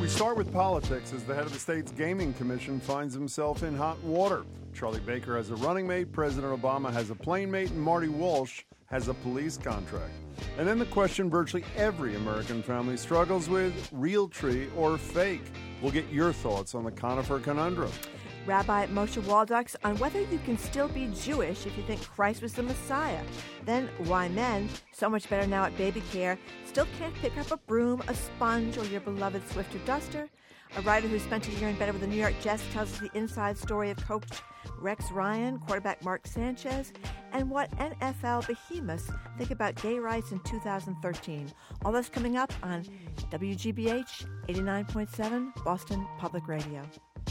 Start with politics as the head of the state's gaming commission finds himself in hot water. Charlie Baker has a running mate, President Obama has a plane mate, and Marty Walsh has a police contract. And then the question virtually every American family struggles with, real tree or fake? We'll get your thoughts on the conifer conundrum. Rabbi Moshe Walduks on whether you can still be Jewish if you think Christ was the Messiah. Then why men, so much better now at baby care, still can't pick up a broom, a sponge, or your beloved Swiffer duster. A writer who spent a year in bed with the New York Jets tells us the inside story of coach Rex Ryan, quarterback Mark Sanchez, and what NFL behemoths think about gay rights in 2013. All this coming up on WGBH 89.7 Boston Public Radio.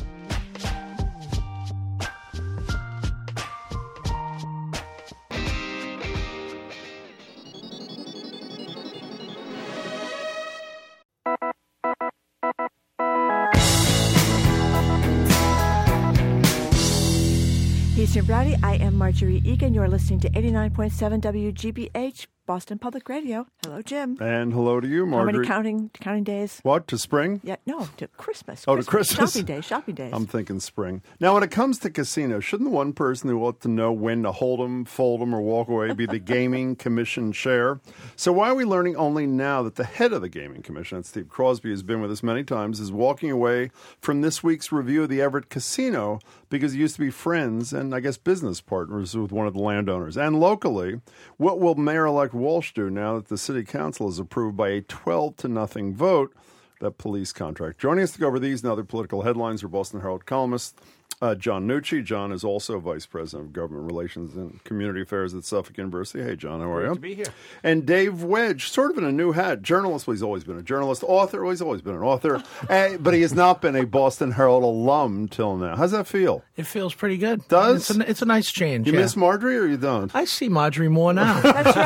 Peace and Browdy. I am Marjorie Egan. You're listening to 89.7 WGBH, Boston Public Radio. Hello, Jim. And hello to you, Marjorie. How many counting days? What, to spring? Yeah, no, to Christmas. Oh, to Christmas. Shopping days. I'm thinking spring. Now, when it comes to casinos, shouldn't the one person who ought to know when to hold them, fold them, or walk away be the Gaming Commission chair? So why are we learning only now that the head of the Gaming Commission, that's Steve Crosby, has been with us many times, is walking away from this week's review of the Everett Casino because he used to be friends and, I guess, business partners with one of the landowners? And locally, what will Mayor-elect Walsh do now that the city council has approved by a 12-0 vote that police contract? Joining us to go over these and other political headlines are Boston Herald columnist John Nucci. John is also Vice President of Government Relations and Community Affairs at Suffolk University. Hey, John, how are you? Great to be here. And Dave Wedge, sort of in a new hat, journalist. Well, he's always been a journalist. Author, well, he's always been an author. But he has not been a Boston Herald alum till now. How's that feel? It feels pretty good. Does? It's a nice change. You miss Marjorie or you don't? I see Marjorie more now.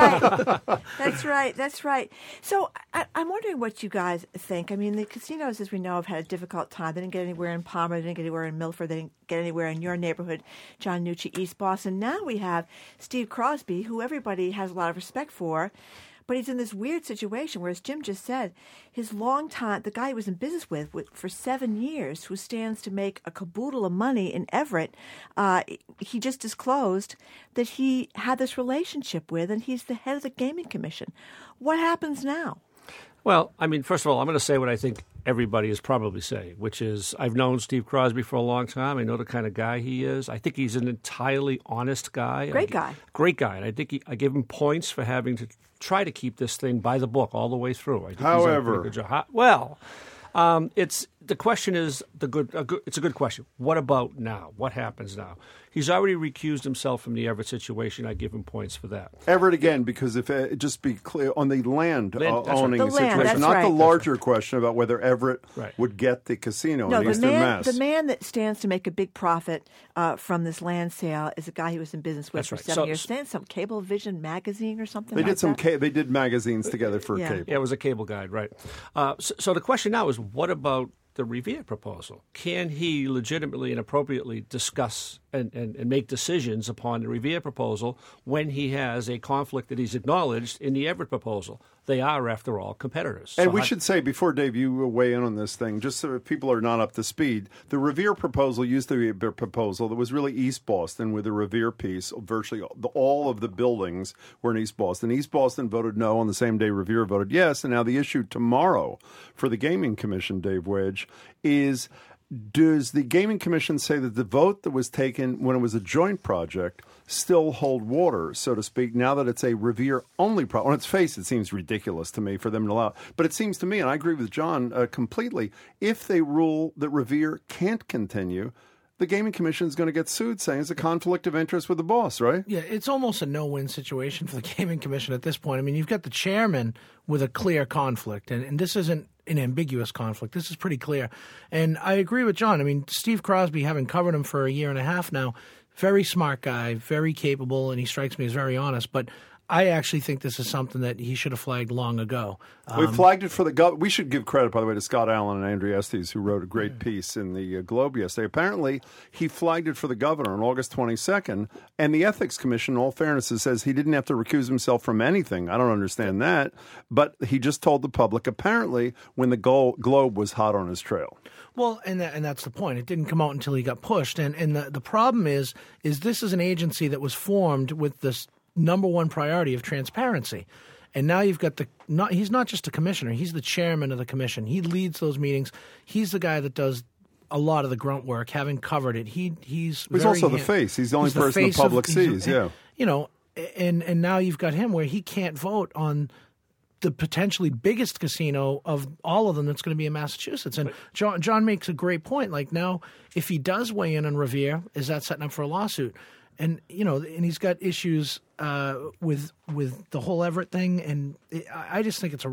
That's right. That's right. So I'm wondering what you guys think. I mean, the casinos, as we know, have had a difficult time. They didn't get anywhere in Palmer. They didn't get anywhere in Milford. They didn't get anywhere in your neighborhood, John Nucci, East Boston. Now we have Steve Crosby, who everybody has a lot of respect for, but he's in this weird situation where, as Jim just said, his long time, the guy he was in business with for 7 years, who stands to make a caboodle of money in Everett, he just disclosed that he had this relationship with, and he's the head of the Gaming Commission. What happens now? Well, I mean, first of all, I'm going to say what I think everybody is probably saying, which is I've known Steve Crosby for a long time. I know the kind of guy he is. I think he's an entirely honest guy. Great guy. And I think I give him points for having to try to keep this thing by the book all the way through. I think However, he's done a pretty good job. Well, the question is it's a good question. What about now? What happens now? He's already recused himself from the Everett situation. I give him points for that. Everett again, because if just be clear on the land owning right. situation, not the larger question about whether Everett would get the casino in Eastern Mass. The man that stands to make a big profit from this land sale is a guy he was in business with for 7 years. Saying some Cablevision magazine or something. They did magazines together for cable. Yeah, it was a cable guide, right? So the question now is, what about the Revere proposal? Can he legitimately and appropriately discuss and make decisions upon the Revere proposal when he has a conflict that he's acknowledged in the Everett proposal? They are, after all, competitors. And we should say, before, Dave, you weigh in on this thing, just so if people are not up to speed, the Revere proposal used to be a proposal that was really East Boston with a Revere piece. Virtually all of the buildings were in East Boston. East Boston voted no on the same day Revere voted yes. And now the issue tomorrow for the Gaming Commission, Dave Wedge, is does the Gaming Commission say that the vote that was taken when it was a joint project still hold water, so to speak, now that it's a Revere-only project? On its face, it seems ridiculous to me for them to allow it. But it seems to me, and I agree with John completely, if they rule that Revere can't continue, the Gaming Commission is going to get sued, saying it's a conflict of interest with the boss, right? Yeah, it's almost a no-win situation for the Gaming Commission at this point. I mean, you've got the chairman with a clear conflict, and this isn't an ambiguous conflict. This is pretty clear. And I agree with John. I mean, Steve Crosby, having covered him for a year and a half now, very smart guy, very capable, and he strikes me as very honest. But I actually think this is something that he should have flagged long ago. We flagged it for the we should give credit, by the way, to Scott Allen and Andrea Estes, who wrote a great piece in the Globe yesterday. Apparently, he flagged it for the governor on August 22nd, and the Ethics Commission, in all fairness, says he didn't have to recuse himself from anything. I don't understand that, but he just told the public, apparently, when the Globe was hot on his trail. Well, and that's the point. It didn't come out until he got pushed, and the problem is this is an agency that was formed with this number one priority of transparency. And now you've got he's not just a commissioner, he's the chairman of the commission. He leads those meetings. He's the guy that does a lot of the grunt work, having covered it. He's also the face. He's the only person the public sees, yeah. You know, and now you've got him where he can't vote on the potentially biggest casino of all of them that's going to be in Massachusetts. And John makes a great point. Like, now, if he does weigh in on Revere, is that setting up for a lawsuit? And, you know, and he's got issues with the whole Everett thing, and I just think it's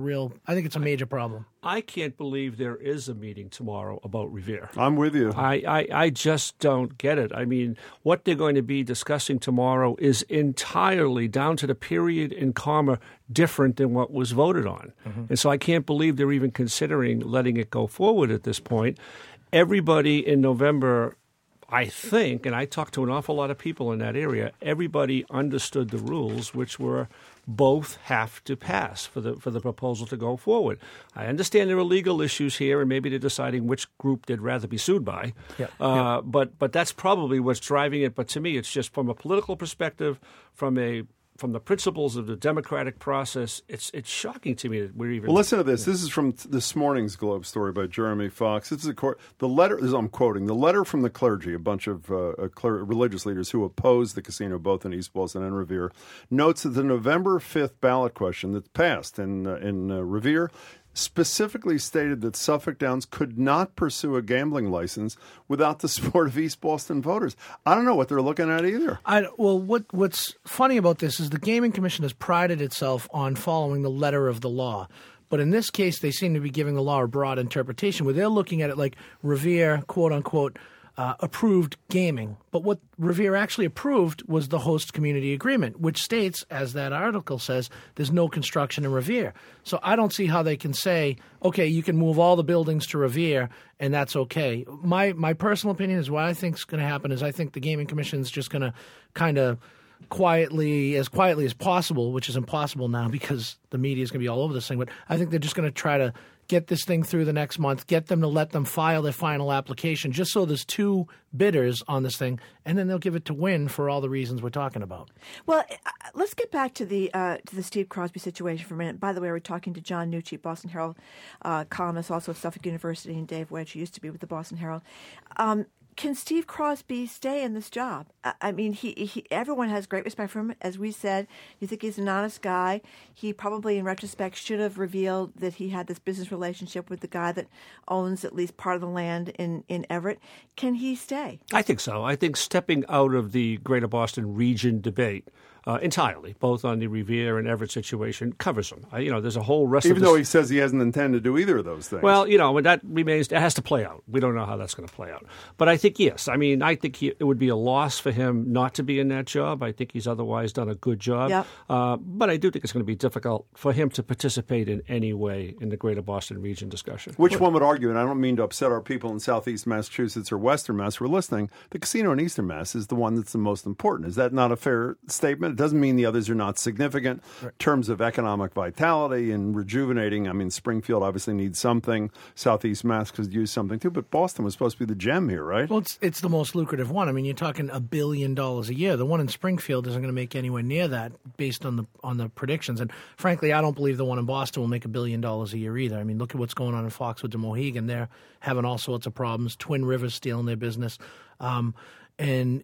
a major problem. I can't believe there is a meeting tomorrow about Revere. I'm with you. I just don't get it. I mean, what they're going to be discussing tomorrow is entirely, down to the period in comma, different than what was voted on. Mm-hmm. And so I can't believe they're even considering letting it go forward at this point. Everybody in November, I think, and I talked to an awful lot of people in that area, everybody understood the rules, which were both have to pass for the proposal to go forward. I understand there are legal issues here, and maybe they're deciding which group they'd rather be sued by. Yeah. But that's probably what's driving it. But to me, it's just from a political perspective, from the principles of the democratic process, it's shocking to me that we're even... Well, listen to this. This is from this morning's Globe story by Jeremy Fox. This is the letter. I'm quoting the letter from the clergy, a bunch of religious leaders who oppose the casino, both in East Boston and Revere, notes that the November 5th ballot question that passed in Revere specifically stated that Suffolk Downs could not pursue a gambling license without the support of East Boston voters. I don't know what they're looking at either. What's funny about this is the Gaming Commission has prided itself on following the letter of the law. But in this case, they seem to be giving the law a broad interpretation where they're looking at it like Revere, quote unquote, approved gaming. But what Revere actually approved was the host community agreement, which states, as that article says, there's no construction in Revere. So I don't see how they can say, okay, you can move all the buildings to Revere, and that's okay. My personal opinion is what I think is going to happen is I think the Gaming Commission is just going to kind of quietly as possible, which is impossible now because the media is going to be all over this thing, but I think they're just going to try to get this thing through the next month, get them to let them file their final application, just so there's two bidders on this thing, and then they'll give it to Wynn for all the reasons we're talking about. Well, let's get back to the Steve Crosby situation for a minute. By the way, we're talking to John Nucci, Boston Herald columnist, also at Suffolk University, and Dave Wedge, who used to be with the Boston Herald. Can Steve Crosby stay in this job? I mean, everyone has great respect for him. As we said, you think he's an honest guy. He probably, in retrospect, should have revealed that he had this business relationship with the guy that owns at least part of the land in Everett. Can he stay? I think so. I think stepping out of the greater Boston region debate entirely, both on the Revere and Everett situation, covers him. There's a whole rest of Even though he says he hasn't intended to do either of those things. Well, that remains, it has to play out. We don't know how that's going to play out. But I think, yes. I mean, I think it would be a loss for him not to be in that job. I think he's otherwise done a good job. Yep. But I do think it's going to be difficult for him to participate in any way in the greater Boston region discussion. Which one would argue, and I don't mean to upset our people in southeast Massachusetts or western Mass who are listening, the casino in eastern Mass is the one that's the most important. Is that not a fair statement? It doesn't mean the others are not significant in terms of economic vitality and rejuvenating. I mean, Springfield obviously needs something. Southeast Mass could use something too, but Boston was supposed to be the gem here, right? Well, it's the most lucrative one. I mean, you're talking $1 billion a year. The one in Springfield isn't going to make anywhere near that based on the predictions. And frankly, I don't believe the one in Boston will make $1 billion a year either. I mean, look at what's going on in Foxwoods and Mohegan. They're having all sorts of problems. Twin Rivers stealing their business. And, then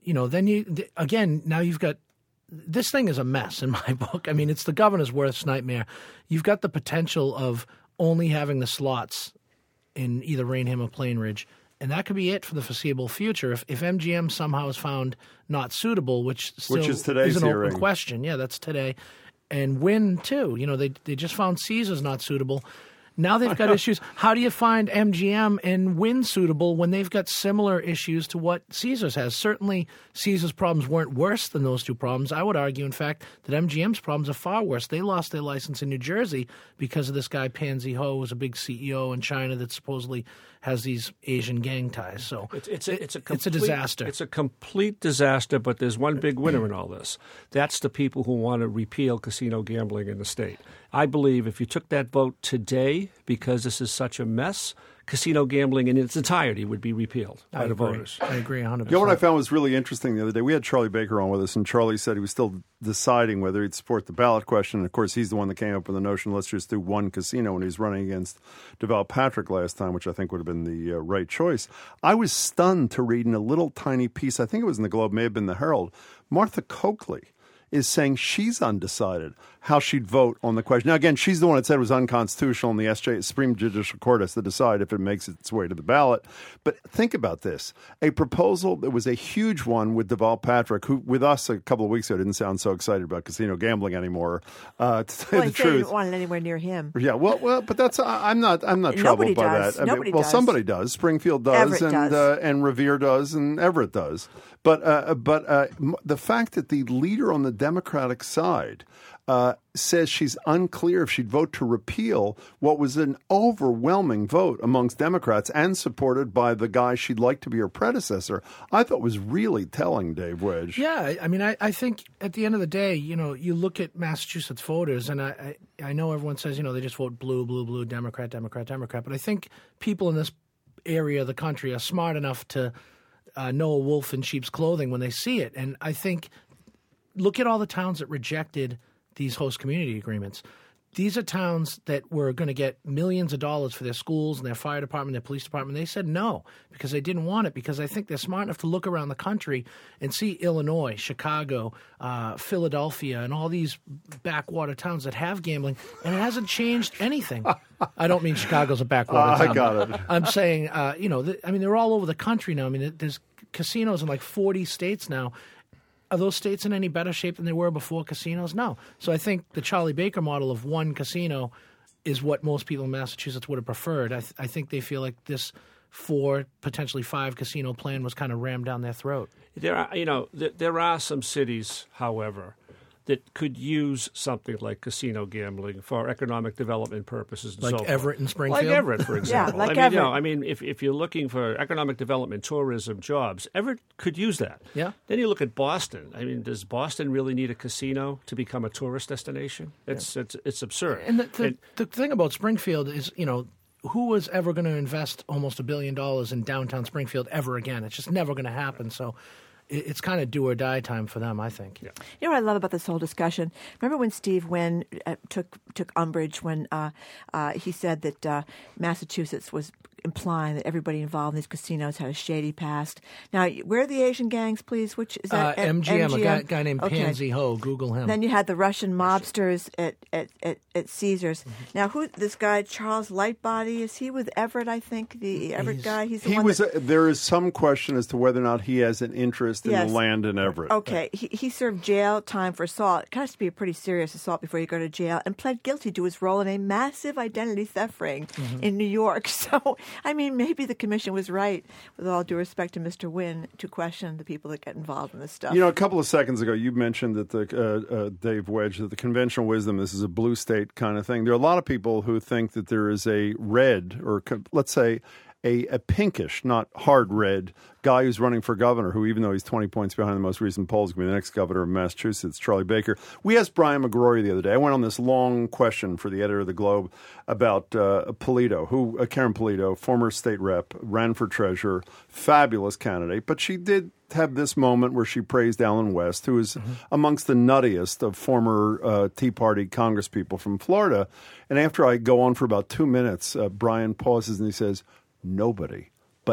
now you've got, this thing is a mess in my book. I mean, it's the governor's worst nightmare. You've got the potential of only having the slots in either Rainham or Plainridge, and that could be it for the foreseeable future. If MGM somehow is found not suitable, which is today's is an hearing. Open question. Yeah, that's today. And Wynn, too. They just found Caesars not suitable. Now they've got issues. How do you find MGM and Wynn suitable when they've got similar issues to what Caesars has? Certainly, Caesars' problems weren't worse than those two problems. I would argue, in fact, that MGM's problems are far worse. They lost their license in New Jersey because of this guy, Pansy Ho, who's a big CEO in China that supposedly has these Asian gang ties. So it's a disaster. It's a complete disaster, but there's one big winner in all this. That's the people who want to repeal casino gambling in the state. I believe if you took that vote today, because this is such a mess, casino gambling in its entirety would be repealed by the voters. I agree 100%. You know what I found was really interesting the other day? We had Charlie Baker on with us, and Charlie said he was still deciding whether he'd support the ballot question. And of course, he's the one that came up with the notion, let's just do one casino, when he was running against Deval Patrick last time, which I think would have been the right choice. I was stunned to read in a little tiny piece, I think it was in the Globe, may have been the Herald, Martha Coakley is saying she's undecided how she'd vote on the question. Now, again, she's the one that said it was unconstitutional, and the Supreme Judicial Court has to decide if it makes its way to the ballot. But think about this. A proposal that was a huge one with Deval Patrick, who with us a couple of weeks ago didn't sound so excited about casino gambling anymore, to tell you the truth. He didn't want it anywhere near him. Yeah, well, but that's I'm not troubled by that. Nobody does. Somebody does. Springfield does, and Revere does, and Everett does. But the fact that the leader on the Democratic side says she's unclear if she'd vote to repeal what was an overwhelming vote amongst Democrats and supported by the guy she'd like to be her predecessor, I thought was really telling, Dave Wedge. Yeah, I mean, I think at the end of the day, you look at Massachusetts voters, and I know everyone says, they just vote blue, blue, blue, Democrat, Democrat, Democrat, but I think people in this area of the country are smart enough to know a wolf in sheep's clothing when they see it. And I think, look at all the towns that rejected these host community agreements. These are towns that were going to get millions of dollars for their schools and their fire department, their police department. They said no because they didn't want it, because I think they're smart enough to look around the country and see Illinois, Chicago, Philadelphia, and all these backwater towns that have gambling, and it hasn't changed anything. I don't mean Chicago's a backwater town. I got it. I'm saying, they're all over the country now. I mean, there's casinos in like 40 states now. Are those states in any better shape than they were before casinos? No. So I think the Charlie Baker model of one casino is what most people in Massachusetts would have preferred. I think they feel like this 4, potentially 5 casino plan was kind of rammed down their throat. There are some cities, however, that could use something like casino gambling for economic development purposes and like so forth. Everett and Springfield? Like Everett, for example. Yeah, like Everett. I mean, if you're looking for economic development, tourism, jobs, Everett could use that. Yeah. Then you look at Boston. I mean, does Boston really need a casino to become a tourist destination? It's absurd. And the thing about Springfield is, who was ever going to invest almost $1 billion in downtown Springfield ever again? It's just never going to happen. So it's kind of do or die time for them, I think. Yeah. You know what I love about this whole discussion? Remember when Steve Wynn took umbrage when he said that Massachusetts was implying that everybody involved in these casinos had a shady past. Now, where are the Asian gangs, please? Which is that? MGM, a guy named Pansy Ho. Google him. Then you had the Russian mobsters at Caesars. Mm-hmm. Now, this guy, Charles Lightbody, is he with Everett, I think? The Everett guy? He's the one there is some question as to whether or not he has an interest in the land in Everett. Okay. He served jail time for assault. It has to be a pretty serious assault before you go to jail, and pled guilty to his role in a massive identity theft ring in New York. So, I mean, maybe the commission was right, with all due respect to Mr. Wynn, to question the people that get involved in this stuff. A couple of seconds ago, you mentioned that Dave Wedge, that the conventional wisdom, this is a blue state kind of thing. There are a lot of people who think that there is a red, or let's say a pinkish, not hard red, guy who's running for governor, who, even though he's 20 points behind the most recent polls, going to be the next governor of Massachusetts, Charlie Baker. We asked Brian McGrory the other day. I went on this long question for the editor of the Globe about Karen Polito, former state rep, ran for treasurer, fabulous candidate, but she did have this moment where she praised Allen West, who is amongst the nuttiest of former Tea Party congresspeople from Florida. And after I go on for about 2 minutes, Brian pauses and he says, nobody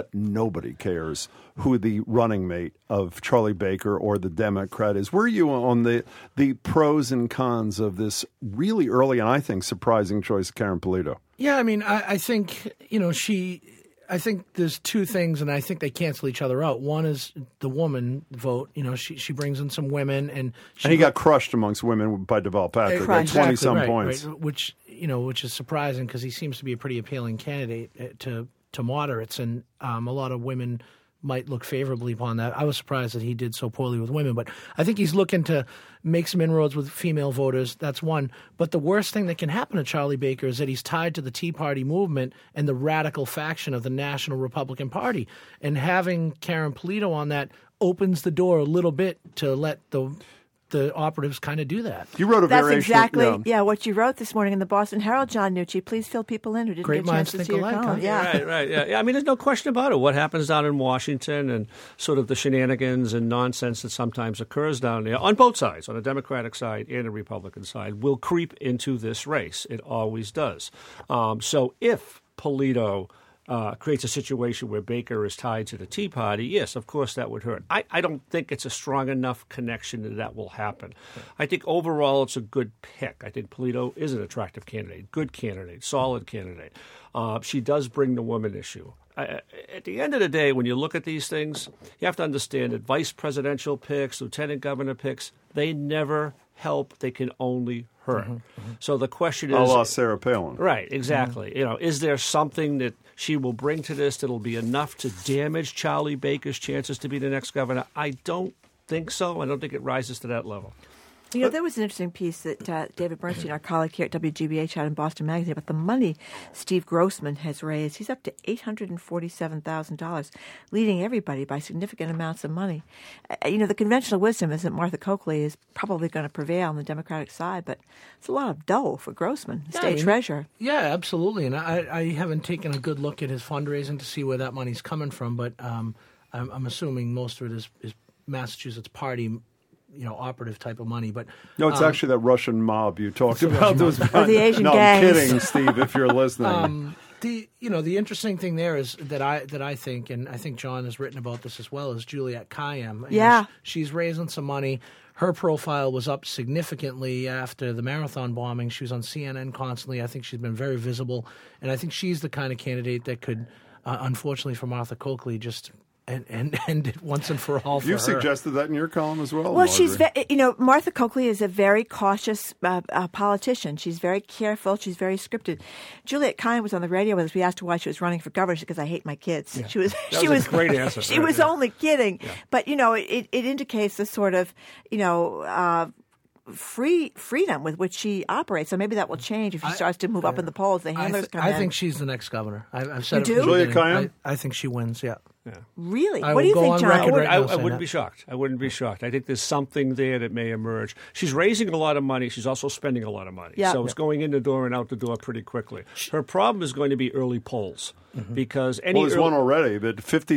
cares who the running mate of Charlie Baker or the Democrat is. Were you on the pros and cons of this really early and I think surprising choice of Karen Polito? Yeah, I mean, I think, I think there's two things, and I think they cancel each other out. One is the woman vote. You know, she brings in some women, and he got crushed amongst women by Deval Patrick, like 20-some points. Right, which is surprising because he seems to be a pretty appealing candidate to moderates, and a lot of women might look favorably upon that. I was surprised that he did so poorly with women, but I think he's looking to make some inroads with female voters. That's one. But the worst thing that can happen to Charlie Baker is that he's tied to the Tea Party movement and the radical faction of the National Republican Party. And having Karen Polito on that opens the door a little bit to let the operatives kind of do that. You wrote a That's variation. exactly what you wrote this morning in the Boston Herald, John Nucci. Please fill people in who didn't Great get a chance minds to think see your alike, column. huh? Yeah. Right. Yeah. I mean, there's no question about it. What happens down in Washington and sort of the shenanigans and nonsense that sometimes occurs down there on both sides, on the Democratic side and the Republican side, will creep into this race. It always does. So if Polito creates a situation where Baker is tied to the Tea Party, yes, of course that would hurt. I don't think it's a strong enough connection that will happen. I think overall it's a good pick. I think Polito is an attractive candidate, good candidate, solid candidate. She does bring the woman issue. At the end of the day, when you look at these things, you have to understand that vice presidential picks, lieutenant governor picks, they never help. They can only hurt. So the question is, a la Sarah Palin. Right, exactly. You know, is there something that she will bring to this that'll be enough to damage Charlie Baker's chances to be the next governor? I don't think so. I don't think it rises to that level. You know, there was an interesting piece that David Bernstein, our colleague here at WGBH, had in Boston Magazine about the money Steve Grossman has raised. He's up to $847,000, leading everybody by significant amounts of money. You know, the conventional wisdom is that Martha Coakley is probably going to prevail on the Democratic side, but it's a lot of dough for Grossman, state treasurer. Yeah, absolutely. And I haven't taken a good look at his fundraising to see where that money's coming from, but I'm assuming most of it is Massachusetts Party, operative type of money. But no, it's actually that Russian mob you talked about. Or the Asian no, gangs. I'm kidding, Steve, if you're listening. The interesting thing there is that I think, and I think John has written about this as well, is Juliette Kayyem. Yeah. She's raising some money. Her profile was up significantly after the Marathon bombing. She was on CNN constantly. I think she's been very visible. And I think she's the kind of candidate that could, unfortunately for Martha Coakley, just and end it once and for all for You her. suggested that in your column as well. Well, Marjorie. Martha Coakley is a very cautious politician. She's very careful. She's very scripted. Juliette Kayyem was on the radio with us. We asked her why she was running for governor. She goes, "I hate my kids." Yeah. She was a great answer. She was only kidding. Yeah. But it indicates the sort of freedom with which she operates. So maybe that will change if she starts to move up in the polls. The handlers come in. I think she's the next governor. I've said you it do? from the Juliette beginning. Kayyem? I think she wins. Yeah. Really? I What do you will go think, on John? record right now I saying wouldn't that. be shocked. I wouldn't be shocked. I think there's something there that may emerge. She's raising a lot of money. She's also spending a lot of money. Yeah. So it's going in the door and out the door pretty quickly. Her problem is going to be early polls because there's one already, but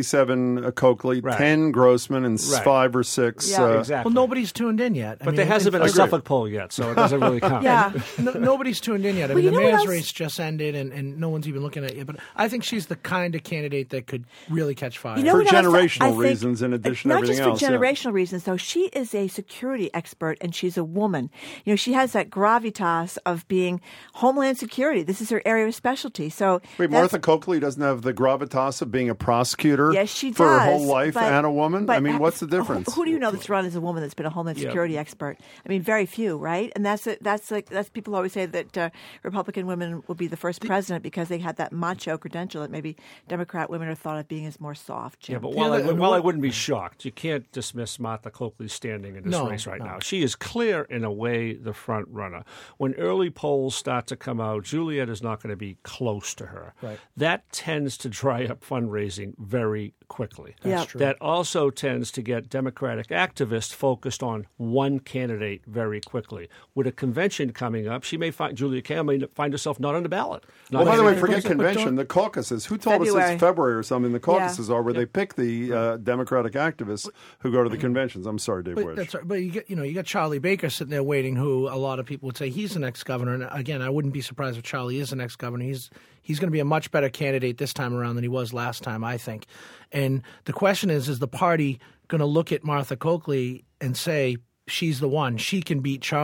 57 Coakley, Right. 10 Grossman, and 5 or 6. Yeah. exactly. Well, nobody's tuned in yet. But there hasn't been a Suffolk poll yet, so it doesn't really count. Yeah. Nobody's tuned in yet. I Well, mean, you the know what mayor's else? race just ended, and no one's even looking at it yet. But I think she's the kind of candidate that could really catch fire. You know For what else? generational I think- reasons in addition to not everything just else, for yeah. generational reasons, though. She is a security expert, and she's a woman. She has that gravitas of being Homeland Security. This is her area of specialty. So Wait, Martha Coakley doesn't have the gravitas of being a prosecutor Yes, she for does. her whole life but- and a woman? but I mean, what's the difference? Who do you know that's run as a woman that's been a Homeland Security expert? I mean, very few, right? And that's people always say that Republican women will be the first president because they had that macho credential that maybe Democrat women are thought of being as more soft. Jim. Yeah, but while I wouldn't be shocked, you can't dismiss Martha Coakley's standing in this race right now. She is clear, in a way, the front runner. When early polls start to come out, Juliette is not going to be close to her. Right. That tends to dry up fundraising very quickly. That's true. That also tends to get Democratic activists focused on one candidate very quickly. With a convention coming up, Juliette Kayyem may find herself not on the ballot. Well, by the way, But forget don't- convention. The caucuses. Who told us February. it's February or something? The caucuses are where they pick the Democratic activists who go to the conventions. I'm sorry, Dave Wish. That's right. But you got Charlie Baker sitting there waiting, who a lot of people would say he's the next governor. And again, I wouldn't be surprised if Charlie is the next governor. He's going to be a much better candidate this time around than he was last time, I think. And the question is the party going to look at Martha Coakley and say she's the one, she can beat Charlie,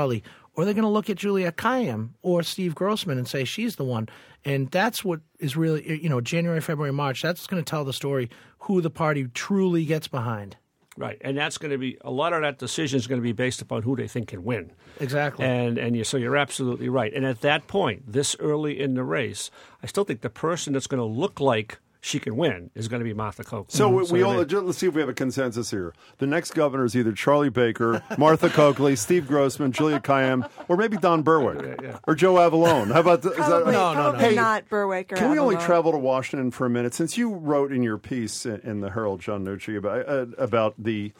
or they're going to look at Julia Kayyem or Steve Grossman and say she's the one. And that's what is really, January, February, March, that's going to tell the story who the party truly gets behind. Right, and that's going to be a lot of that decision is going to be based upon who they think can win. Exactly, so you're absolutely right. And at that point, this early in the race, I still think the person that's going to look like she can win is going to be Martha Coakley. So let's see if we have a consensus here. The next governor is either Charlie Baker, Martha Coakley, Steve Grossman, Julia Kayyem, or maybe Don Berwick or Joe Avalone. How about probably Hey, not Berwick or Can we Avalone. only travel to Washington for a minute? Since you wrote in your piece in the Herald, John Nucci, about the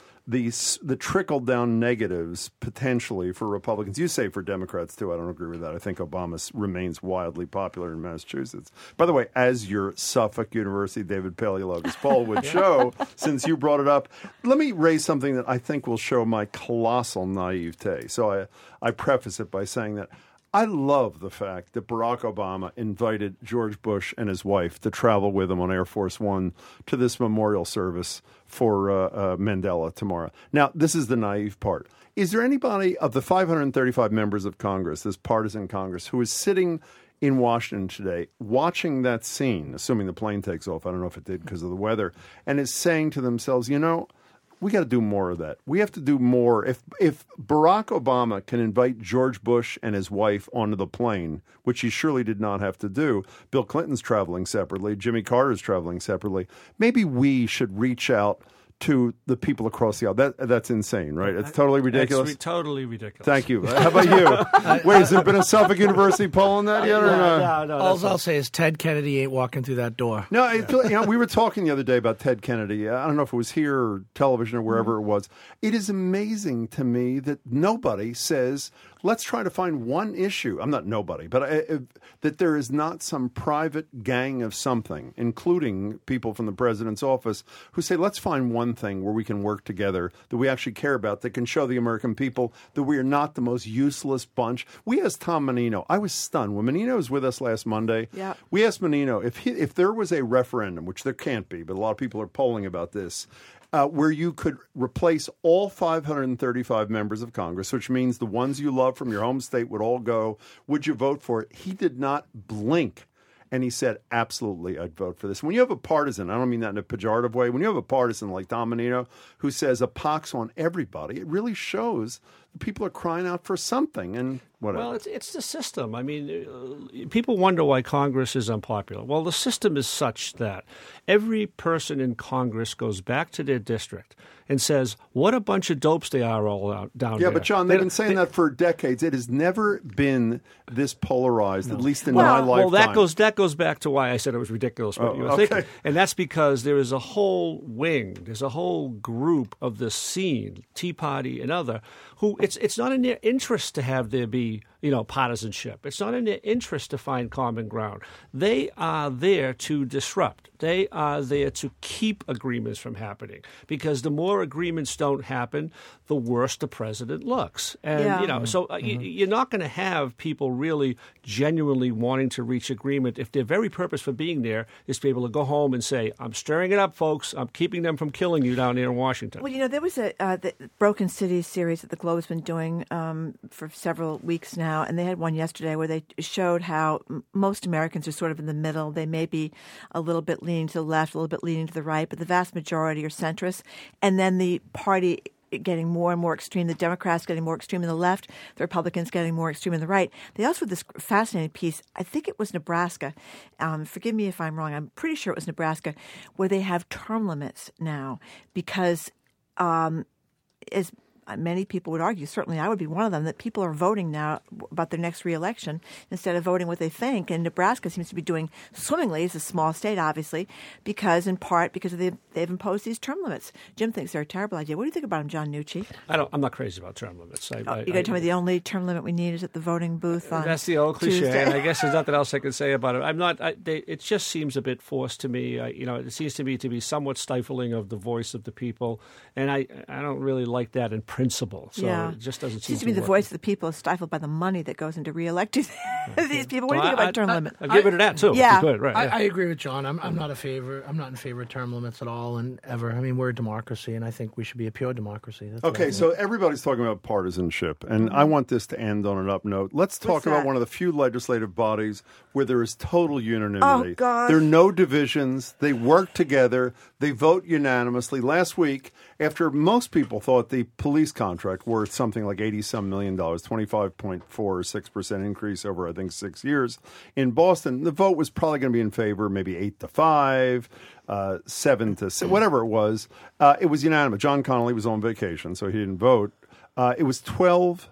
trickle-down negatives potentially for Republicans. You say for Democrats, too. I don't agree with that. I think Obama remains wildly popular in Massachusetts. By the way, as your Suffolk University David Paleologos poll would show, since you brought it up, let me raise something that I think will show my colossal naivete. So I preface it by saying that I love the fact that Barack Obama invited George Bush and his wife to travel with him on Air Force One to this memorial service for Mandela tomorrow. Now, this is the naive part. Is there anybody of the 535 members of Congress, this partisan Congress, who is sitting in Washington today watching that scene, assuming the plane takes off, I don't know if it did because of the weather, and is saying to themselves, we got to do more of that. We have to do more. If Barack Obama can invite George Bush and his wife onto the plane, which he surely did not have to do, Bill Clinton's traveling separately, Jimmy Carter's traveling separately, maybe we should reach out to the people across the aisle. That's insane, right? It's totally ridiculous. It's totally ridiculous. Thank you. How about you? Wait, has there been a Suffolk University poll on that yet? Or not? No. All I'll say is Ted Kennedy ain't walking through that door. No, we were talking the other day about Ted Kennedy. I don't know if it was here or television or wherever it was. It is amazing to me that nobody says, let's try to find one issue. I'm not nobody, but that there is not some private gang of something, including people from the president's office, who say, let's find one thing where we can work together that we actually care about, that can show the American people that we are not the most useless bunch. We asked Tom Menino. I was stunned. When Menino was with us last Monday, we asked Menino if there was a referendum, which there can't be, but a lot of people are polling about this, where you could replace all 535 members of Congress, which means the ones you love from your home state would all go. Would you vote for it? He did not blink. And he said, absolutely, I'd vote for this. When you have a partisan, I don't mean that in a pejorative way, when you have a partisan like Tom Menino who says a pox on everybody, it really shows people are crying out for something. And whatever. Well, it's the system. I mean, people wonder why Congress is unpopular. Well, the system is such that every person in Congress goes back to their district and says, what a bunch of dopes they are all out down there. Yeah, but John, they've been saying that for decades. It has never been this polarized, at least in my lifetime. Well, that goes back to why I said it was ridiculous what you were thinking. And that's because there is a whole wing, there's a whole group of the scene, Tea Party and other, who it's not in their interest to have there be partisanship. It's not in their interest to find common ground. They are there to disrupt. They are there to keep agreements from happening, because the more agreements don't happen, the worse the president looks. And, you're not going to have people really genuinely wanting to reach agreement if their very purpose for being there is to be able to go home and say, I'm stirring it up, folks. I'm keeping them from killing you down there in Washington. Well, there was the Broken Cities series that the Globe has been doing for several weeks now. And they had one yesterday where they showed how most Americans are sort of in the middle. They may be a little bit leaning to the left, a little bit leaning to the right, but the vast majority are centrist. And then the party getting more and more extreme, the Democrats getting more extreme in the left, the Republicans getting more extreme in the right. They also had this fascinating piece, I think it was Nebraska, forgive me if I'm wrong, I'm pretty sure it was Nebraska, where they have term limits now because as many people would argue, certainly I would be one of them, that people are voting now about their next reelection instead of voting what they think. And Nebraska seems to be doing swimmingly. It's a small state, obviously, in part because they've imposed these term limits. Jim thinks they're a terrible idea. What do you think about them, John Nucci? I'm not crazy about term limits. You're going to tell me the only term limit we need is at the voting booth on That's the old cliche, Tuesday. and I guess there's nothing else I can say about it. It just seems a bit forced to me. It seems to me to be somewhat stifling of the voice of the people, and I don't really like that in principle. So it just doesn't seem to be the work. voice of the people is stifled by the money that goes into re-electing these people. What do you think about term limit? I'll give it to that too. Yeah. If you could, right? I agree with John. I'm not in favor of term limits at all and ever. I mean, we're a democracy, and I think we should be a pure democracy. That's what I Okay, think. so everybody's talking about partisanship, and I want this to end on an up note. Let's talk about that? one of the few legislative bodies where there is total unanimity. Oh, God. There are no divisions. They work together. They vote unanimously. Last week, after most people thought the police contract worth something like $80-some million, 25.4 or 6% increase over, I think, 6 years, in Boston, the vote was probably going to be in favor, maybe 8-5. 7-6, whatever it was unanimous. John Connolly was on vacation, so he didn't vote. It was 12-0.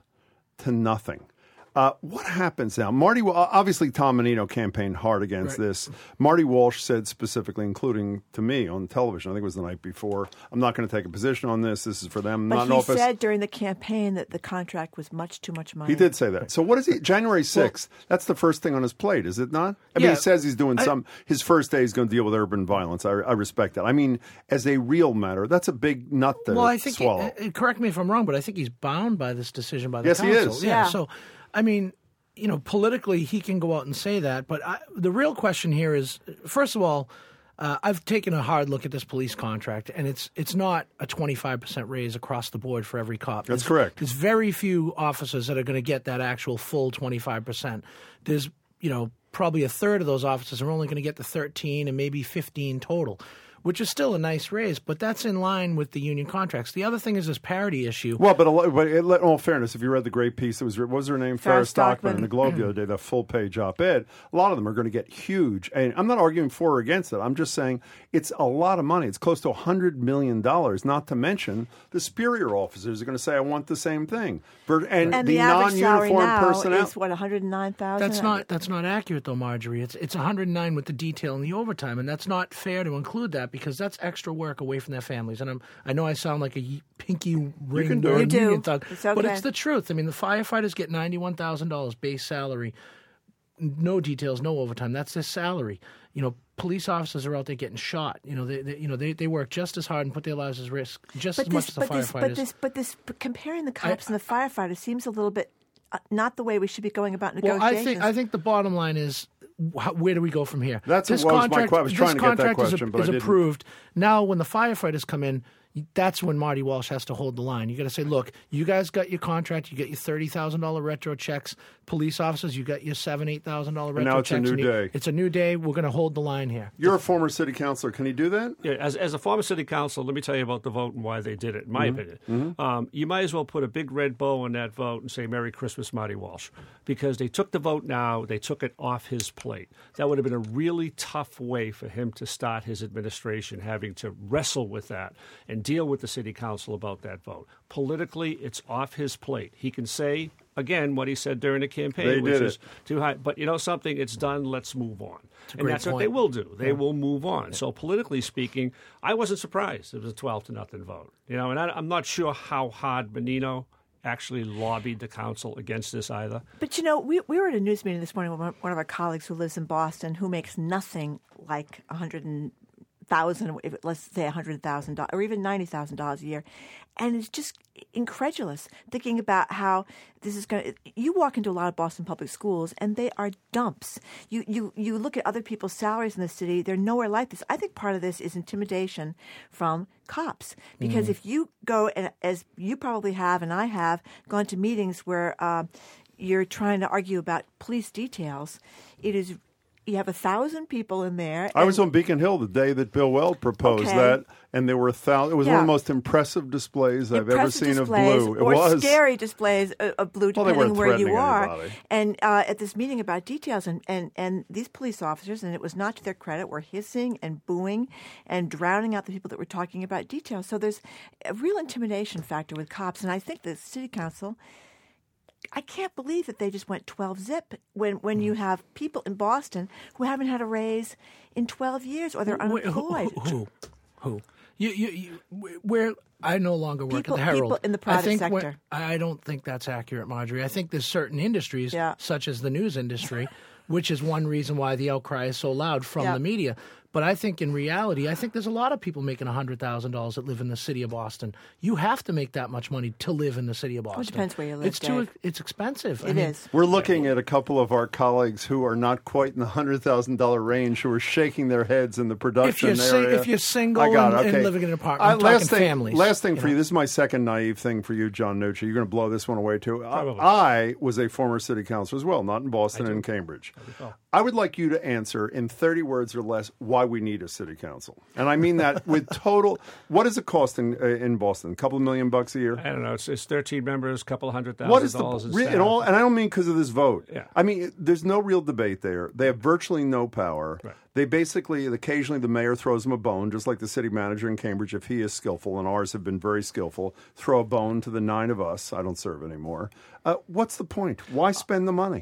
What happens now? Obviously, Tom Menino campaigned hard against this. Marty Walsh said specifically, including to me on television, I think it was the night before, I'm not going to take a position on this. This is for them. But not in he office. said during the campaign that the contract was much too much money. He did say that. So what is he? January 6th, that's the first thing on his plate, is it not? I mean, he says he's doing his first day he's going to deal with urban violence. I respect that. I mean, as a real matter, that's a big nut to swallow. Correct me if I'm wrong, but I think he's bound by this decision by the council. Yes, he is. Yeah. So, I mean, politically he can go out and say that, but the real question here is, first of all, I've taken a hard look at this police contract, and it's not a 25% raise across the board for every cop. That's correct. There's very few officers that are going to get that actual full 25%. There's, probably a third of those officers are only going to get the 13 and maybe 15 total, which is still a nice raise, but that's in line with the union contracts. The other thing is this parity issue. Well, but in all fairness, if you read the great piece, what was her name? Farrah Stockman in the Globe the other day, that full-page op-ed, a lot of them are going to get huge. And I'm not arguing for or against it. I'm just saying it's a lot of money. It's close to $100 million, not to mention the superior officers are going to say, I want the same thing. And the non-uniformed personnel is what, $109,000? That's not accurate, though, Marjorie. It's $109 with the detail and the overtime, and that's not fair to include that, because that's extra work away from their families. And I know I sound like a pinky ring union thug, it's okay. but it's the truth. I mean, the firefighters get $91,000 base salary, no details, no overtime. That's their salary. Police officers are out there getting shot. They work just as hard and put their lives at risk as much as the firefighters. But this comparing the cops and the firefighters seems a little bit not the way we should be going about negotiations. Well, I think the bottom line is, where do we go from here? That's what was my question. I was trying to get that question, but I didn't. Is approved. Now, when the firefighters come in, that's when Marty Walsh has to hold the line. You got to say, look, you guys got your contract. You get your $30,000 retro checks. Police officers, you got your $7,000, $8,000 retro checks. Now it's a new day. It's a new day. We're going to hold the line here. You're a former city councilor. Can you do that? Yeah, as a former city councilor, let me tell you about the vote and why they did it, in my opinion. You might as well put a big red bow on that vote and say, Merry Christmas, Marty Walsh. Because they took the vote now, they took it off his plate. That would have been a really tough way for him to start his administration, having to wrestle with that and deal with the city council about that vote. Politically, it's off his plate. He can say, again, what he said during the campaign, which is too high. But you know something? It's done. Let's move on. And that's what they will do. They will move on. So politically speaking, I wasn't surprised it was a 12-0 vote. And I'm not sure how hard Menino actually lobbied the council against this either. But, we were at a news meeting this morning with one of our colleagues who lives in Boston who makes nothing like $100,000, let's say $100,000 or even $90,000 a year. And it's just incredulous thinking about how this is going to – you walk into a lot of Boston public schools and they are dumps. You look at other people's salaries in the city, they're nowhere like this. I think part of this is intimidation from cops because if you go, and as you probably have and I have, gone to meetings where you're trying to argue about police details, it is – you have 1,000 people in there. I was on Beacon Hill the day that Bill Weld proposed that, and there were 1,000. It was one of the most impressive displays I've ever seen of blue. It was scary displays of blue, depending where you are. Anybody. And at this meeting about details, and these police officers, and it was not to their credit, were hissing and booing and drowning out the people that were talking about details. So there's a real intimidation factor with cops, and I think the city council. I can't believe that they just went 12-0 when you have people in Boston who haven't had a raise in 12 years or they're unemployed. Who? Where I no longer work at the Herald. People in the private sector. I don't think that's accurate, Marjorie. I think there's certain industries, such as the news industry, which is one reason why the outcry is so loud from the media. But I think in reality, I think there's a lot of people making $100,000 that live in the city of Boston. You have to make that much money to live in the city of Boston. Well, it depends where you live, It's it's expensive. It is. We're looking at a couple of our colleagues who are not quite in the $100,000 range, who are shaking their heads in the production area. If you're single and living in an apartment, I'm talking families. Last thing for you. This is my second naive thing for you, John Nucci. You're going to blow this one away too. Probably. I was a former city councilor as well, not in Boston, in Cambridge. I would like you to answer in 30 words or less why we need a city council. And I mean that with total, what does it cost in Boston? A couple of $1 million a year? I don't know. It's 13 members, couple $100,000. What is and I don't mean because of this vote. Yeah. I mean, there's no real debate there. They have virtually no power. Right. They basically, occasionally the mayor throws them a bone, just like the city manager in Cambridge, if he is skillful, and ours have been very skillful, throw a bone to the 9 of us. I don't serve anymore. What's the point? Why spend the money?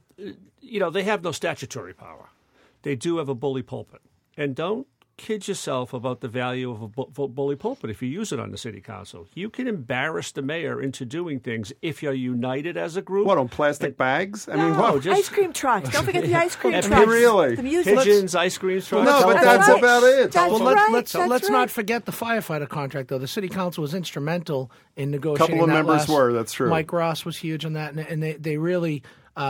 They have no statutory power. They do have a bully pulpit. And don't kid yourself about the value of a bully pulpit if you use it on the city council. You can embarrass the mayor into doing things if you're united as a group. What, on plastic bags? I mean, No, what? just Ice cream trucks. Don't forget the ice cream And trucks. really? The music. pigeons, ice cream trucks. No, but That's that's right. about it. That's Well, right. let's That's not right. forget the firefighter contract, though. The city council was instrumental in negotiating. Couple of that members last- were, that's true. Mike Ross was huge on that, and they really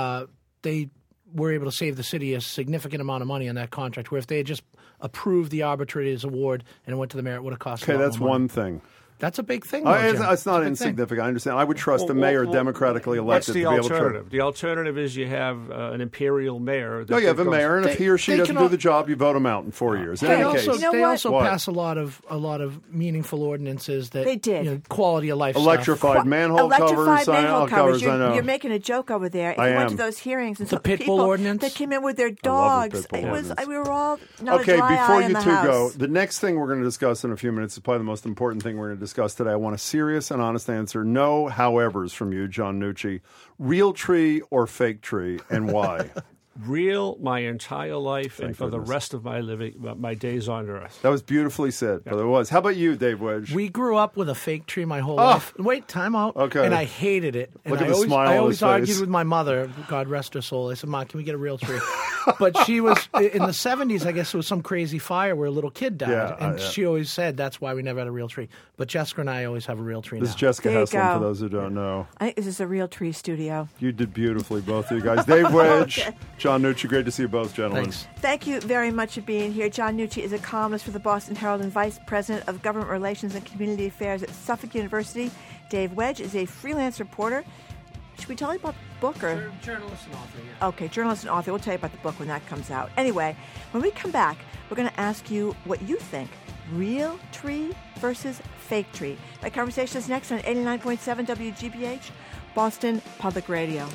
they were able to save the city a significant amount of money on that contract. Where if they had just approved the arbitrator's award and it went to the mayor, it would have cost. Okay, a lot that's more money. one thing. That's a big thing. Though, Jim. It's not a big thing. insignificant. I understand. I would trust the mayor, democratically What's elected, the to be able to. alternative? The alternative is you have an imperial mayor. No, you have a mayor, and if he or she they doesn't can do the job, you vote him out in 4 years. In They any also, case, You know they what? also What? pass a lot of meaningful ordinances that They did. Quality of life electrified stuff. manhole Electrified covers. manhole covers. I know. You're making a joke over there. If I you went to am. those hearings and The some pit bull people ordinance? that came in with their love the dogs, pit bull it was ordinance. we were all not Okay, a dry before eye you in the two go, house. the next thing we're going to discuss in a few minutes is probably the most important thing we're going to discuss today. I want a serious and honest answer. No howevers from you, John Nucci. Real tree or fake tree, and why? Real my entire life and for goodness. the rest of my days on earth. That was beautifully said, but it was. How about you, Dave Wedge? We grew up with a fake tree my whole life. Wait, time out. Okay. And I hated it. And Look at I the always, smile I on always his argued face. with my mother, God rest her soul. I said, Mom, can we get a real tree? But she was, in the 70s, I guess it was some crazy fire where a little kid died. Yeah, and yeah. she always said that's why we never had a real tree. But Jessica and I always have a real tree This now. is Jessica There you Heslin, for go. those who don't know. I think this is a real tree studio. You did beautifully, both of you guys. Dave Wedge, John Nucci, great to see you both, gentlemen. Thanks. Thank you very much for being here. John Nucci is a columnist for the Boston Herald and Vice President of Government Relations and Community Affairs at Suffolk University. Dave Wedge is a freelance reporter. Should we tell you about the book? Or? Journalist and author, yeah. Okay, journalist and author. We'll tell you about the book when that comes out. Anyway, when we come back, we're going to ask you what you think. Real tree versus fake tree. My conversation is next on 89.7 WGBH, Boston Public Radio.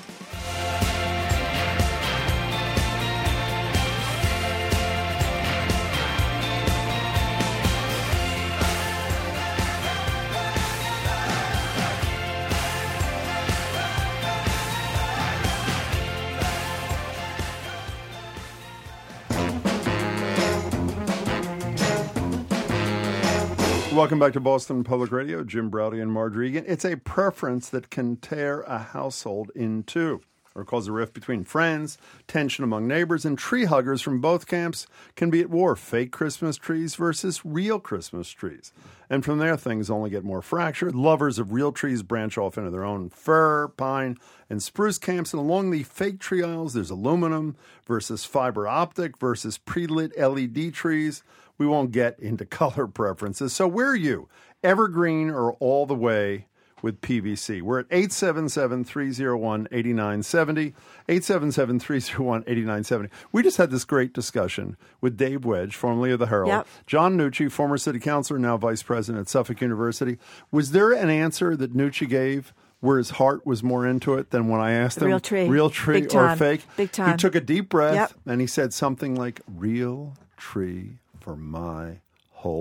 Welcome back to Boston Public Radio. Jim Browdy and Marge Regan. It's a preference that can tear a household in two or cause a rift between friends, tension among neighbors, and tree huggers from both camps can be at war. Fake Christmas trees versus real Christmas trees. And from there, things only get more fractured. Lovers of real trees branch off into their own fir, pine, and spruce camps. And along the fake tree aisles, there's aluminum versus fiber optic versus pre-lit LED trees. We won't get into color preferences. So where are you? Evergreen or all the way with PVC? We're at 877-301-8970, 877-301-8970. We just had this great discussion with Dave Wedge, formerly of the Herald, Yep. John Nucci, former city councilor, now vice president at Suffolk University. Was there an answer that Nucci gave where his heart was more into it than when I asked him? Real tree. Real tree Big or time. fake? Big time. He took a deep breath Yep. and he said something like, real tree for my whole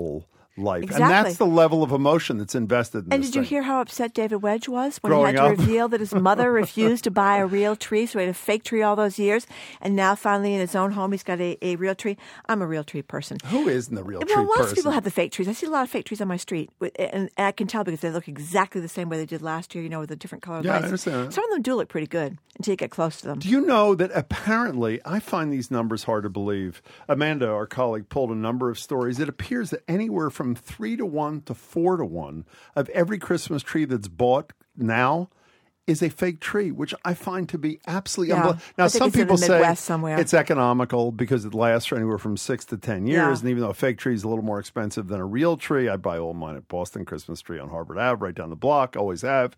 life. Exactly. And that's the level of emotion that's invested in And this did you thing. hear how upset David Wedge was when Growing he had to up. reveal that his mother refused to buy a real tree, so he had a fake tree all those years, and now finally in his own home he's got a real tree? I'm a real tree person. Who isn't a real tree Well, lots person? of people have the fake trees. I see a lot of fake trees on my street, and I can tell because they look exactly the same way they did last year, with the different colored Yeah, I lights. understand. Some of them do look pretty good until you get close to them. Do you know that apparently, I find these numbers hard to believe. Amanda, our colleague, pulled a number of stories. It appears that anywhere from 3-to-1 to 4-to-1 of every Christmas tree that's bought now is a fake tree, which I find to be absolutely Yeah. unbelievable. Now, I think some it's in the people say Midwest somewhere. it's economical because it lasts for anywhere from 6 to 10 years. Yeah. And even though a fake tree is a little more expensive than a real tree, I buy all mine at Boston Christmas Tree on Harvard Ave, right down the block, always have.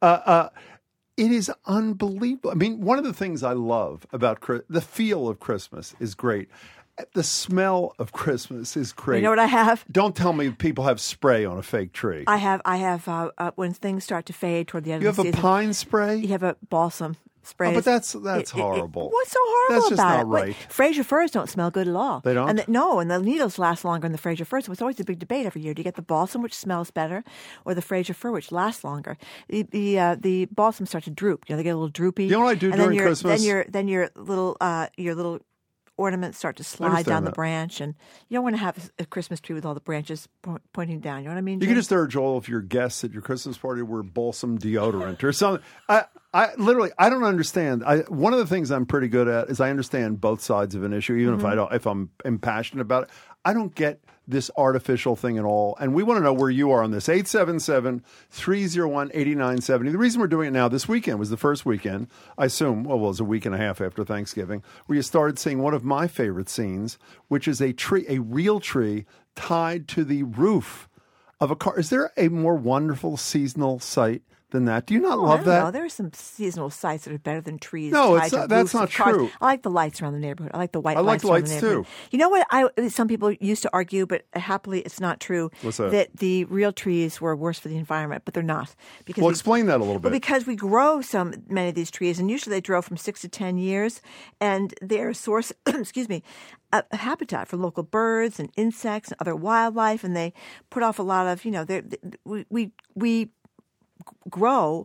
It is unbelievable. I mean, one of the things I love about the feel of Christmas is great. The smell of Christmas is great. You know what I have? Don't tell me people have spray on a fake tree. I have when things start to fade toward the end You of have the a season. pine spray? You have a balsam spray. Oh, but that's horrible. What's so horrible That's just about not it? right. Fraser firs don't smell good at all. They don't? And the needles last longer than the Fraser fir. So it's always a big debate every year. Do you get the balsam, which smells better, or the Fraser fir, which lasts longer? The balsam starts to droop. They get a little droopy. You know what I do and during then Christmas? Then your little ornaments start to slide understand down the that. branch, and you don't want to have a Christmas tree with all the branches pointing down. You know what I mean? You Jim? can just urge all of your guests at your Christmas party to wear balsam deodorant or something. I literally, I don't understand. One of the things I'm pretty good at is I understand both sides of an issue, even if I'm impassioned about it. I don't get this artificial thing at all. And we want to know where you are on this. 877-301-8970. The reason we're doing it now, this weekend was the first weekend, I assume, well, it was a week and a half after Thanksgiving, where you started seeing one of my favorite scenes, which is a real tree tied to the roof of a car. Is there a more wonderful seasonal sight than that? Do you not I love don't that? know. There are some seasonal sights that are better than trees. No, tied it's to not- that's roofs not of cars. true. I like the lights around the neighborhood. I like the white I like lights around lights, the neighborhood. too. You know what? Some people used to argue, but happily it's not true, What's that? the real trees were worse for the environment, but they're not. Because Well, explain that a little bit. Well, because we grow many of these trees, and usually they grow from 6 to 10 years, and they're a source, excuse me, a habitat for local birds and insects and other wildlife, and they put off a lot of, we grow.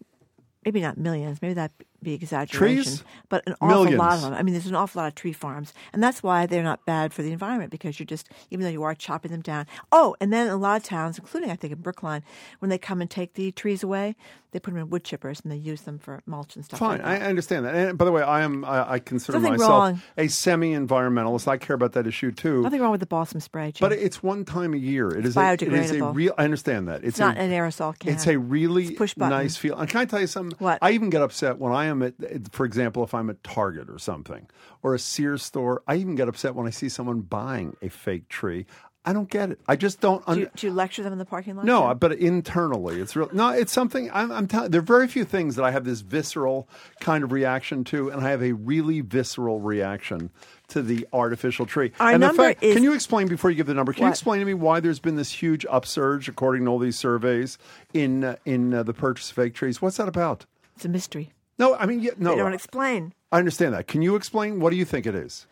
Maybe not millions, maybe that'd be exaggeration. Trees? But an awful Millions. lot of them. I mean, there's an awful lot of tree farms. And that's why they're not bad for the environment, because you're just, even though you are chopping them down. Oh, and then in a lot of towns, including I think in Brookline, when they come and take the trees away, they put them in wood chippers and they use them for mulch and stuff Fine, like that. I understand that. And by the way, I consider Nothing myself wrong. a semi-environmentalist. I care about that issue too. Nothing wrong with the balsam spray, Jim. But it's one time a year. It is biodegradable. a real. I understand that. It's not an aerosol can. It's a really It's push button. nice feel. And can I tell you something? What? I even get upset when I am at, for example, if I'm at Target or something, or a Sears store. I even get upset when I see someone buying a fake tree. I don't get it. I just don't. Do you lecture them in the parking lot? No, Jim? but internally, it's real. No, it's something. I'm telling. There are very few things that I have this visceral kind of reaction to, and I have a really visceral reason to the artificial tree. Our and the number fact, is- Can you explain before you give the number? Can you What? explain to me why there's been this huge upsurge, according to all these surveys, in the purchase of fake trees? What's that about? It's a mystery. No, I mean, no. They don't explain. I understand that. Can you explain? What do you think it is?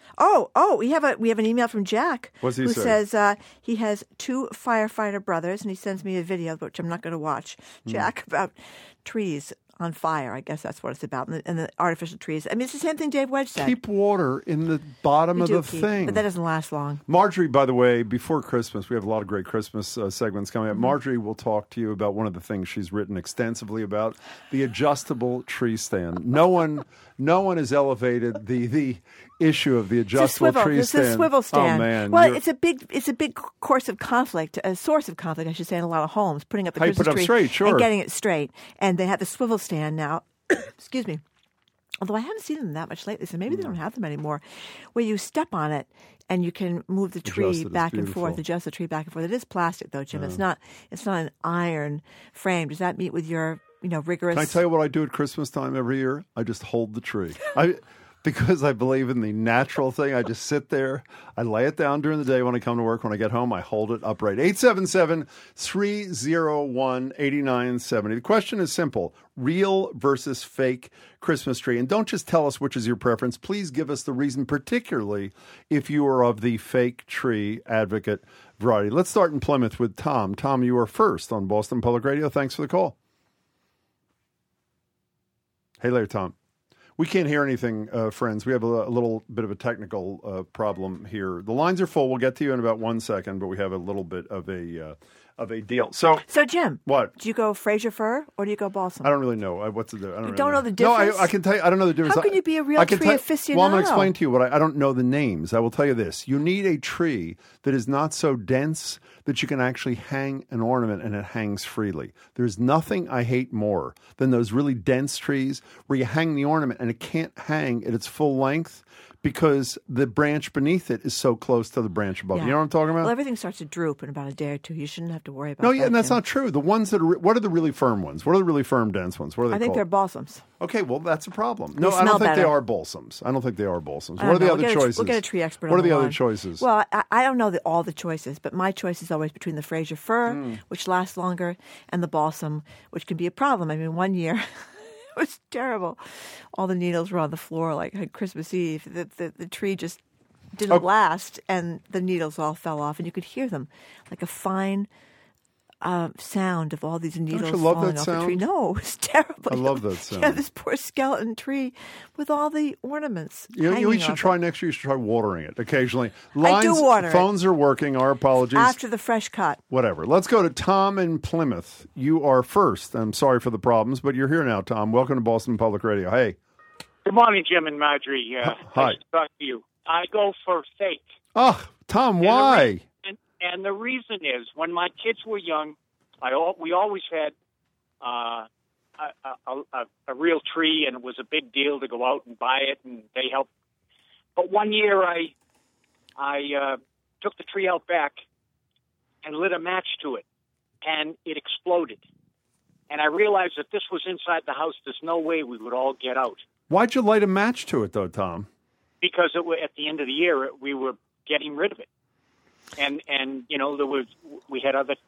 We have an email from Jack What's he who say? says he has 2 firefighter brothers, and he sends me a video, which I'm not going to watch, Jack, about trees on fire. I guess that's what it's about, and the artificial trees. I mean, it's the same thing Dave Wedge said. Keep water in the bottom We of do the keep, thing. but that doesn't last long. Marjorie, by the way, before Christmas, we have a lot of great Christmas segments coming up. Mm-hmm. Marjorie will talk to you about one of the things she's written extensively about, the adjustable tree stand. No one has elevated the issue of the adjustable tree stand. It's a swivel stand. Oh man! Well, it's a big source of conflict, I should say, in a lot of homes, putting up the How you Christmas put it up tree straight, sure. and getting it straight. And they have the swivel stand now. Excuse me. Although I haven't seen them that much lately, so maybe they don't have them anymore, where you step on it and you can move the tree Adjust it. It's back and beautiful. forth, adjust the tree back and forth. It is plastic, though, Jim. It's not an iron frame. Does that meet with your rigorous? Can I tell you what I do at Christmas time every year? I just hold the tree. because I believe in the natural thing. I just sit there. I lay it down during the day when I come to work. When I get home, I hold it upright. 877-301-8970. The question is simple. Real versus fake Christmas tree. And don't just tell us which is your preference. Please give us the reason, particularly if you are of the fake tree advocate variety. Let's start in Plymouth with Tom. Tom, you are first on Boston Public Radio. Thanks for the call. Hey there, Tom. We can't hear anything, friends. We have a little bit of a technical problem here. The lines are full. We'll get to you in about 1 second, but we have a little bit of a deal. So Jim, what? Do you go Fraser fir or do you go balsam? I don't really know. What's the? I You don't know the difference? No, I can tell you. I don't know the difference. How can you be a real tree aficionado? Well, I'm going to explain to you what I don't know the names. I will tell you this. You need a tree that is not so dense that you can actually hang an ornament and it hangs freely. There's nothing I hate more than those really dense trees where you hang the ornament and it can't hang at its full length because the branch beneath it is so close to the branch above. Yeah. You know what I'm talking about? Well, everything starts to droop in about a day or two. You shouldn't have to worry about that. No, yeah, and that's Jim. not true. The ones that are, what are the really firm ones? What are the really firm, dense ones? What are they I think called? they're balsams. Okay, well, that's a problem. No, I smell don't think they better. are balsams. I don't think they are balsams. I What are don't the know. other choices? We'll get a tree expert What on are the the other line. choices? Well, I don't know all the choices, but my choice is always between the Fraser fir, which lasts longer, and the balsam, which can be a problem. I mean, one year it was terrible. All the needles were on the floor like on Christmas Eve. The tree just didn't last, and the needles all fell off, and you could hear them like a fine sound of all these needles you love falling that off sound? the tree. No, it was terrible. I love that sound. Yeah, this poor skeleton tree with all the ornaments. You hanging should off try it. next year. You should try watering it occasionally. I do water it. Phones are working. Our apologies. After the fresh cut. Whatever. Let's go to Tom in Plymouth. You are first. I'm sorry for the problems, but you're here now, Tom. Welcome to Boston Public Radio. Hey. Good morning, Jim and Marjorie. Hi. Nice to talk to you. I go for fake. Oh, Tom, why? And the reason is, when my kids were young, we always had a real tree, and it was a big deal to go out and buy it, and they helped. But one year, I took the tree out back and lit a match to it, and it exploded. And I realized that this was inside the house. There's no way we would all get out. Why'd you light a match to it, though, Tom? Because at the end of the year, we were getting rid of it. And we had other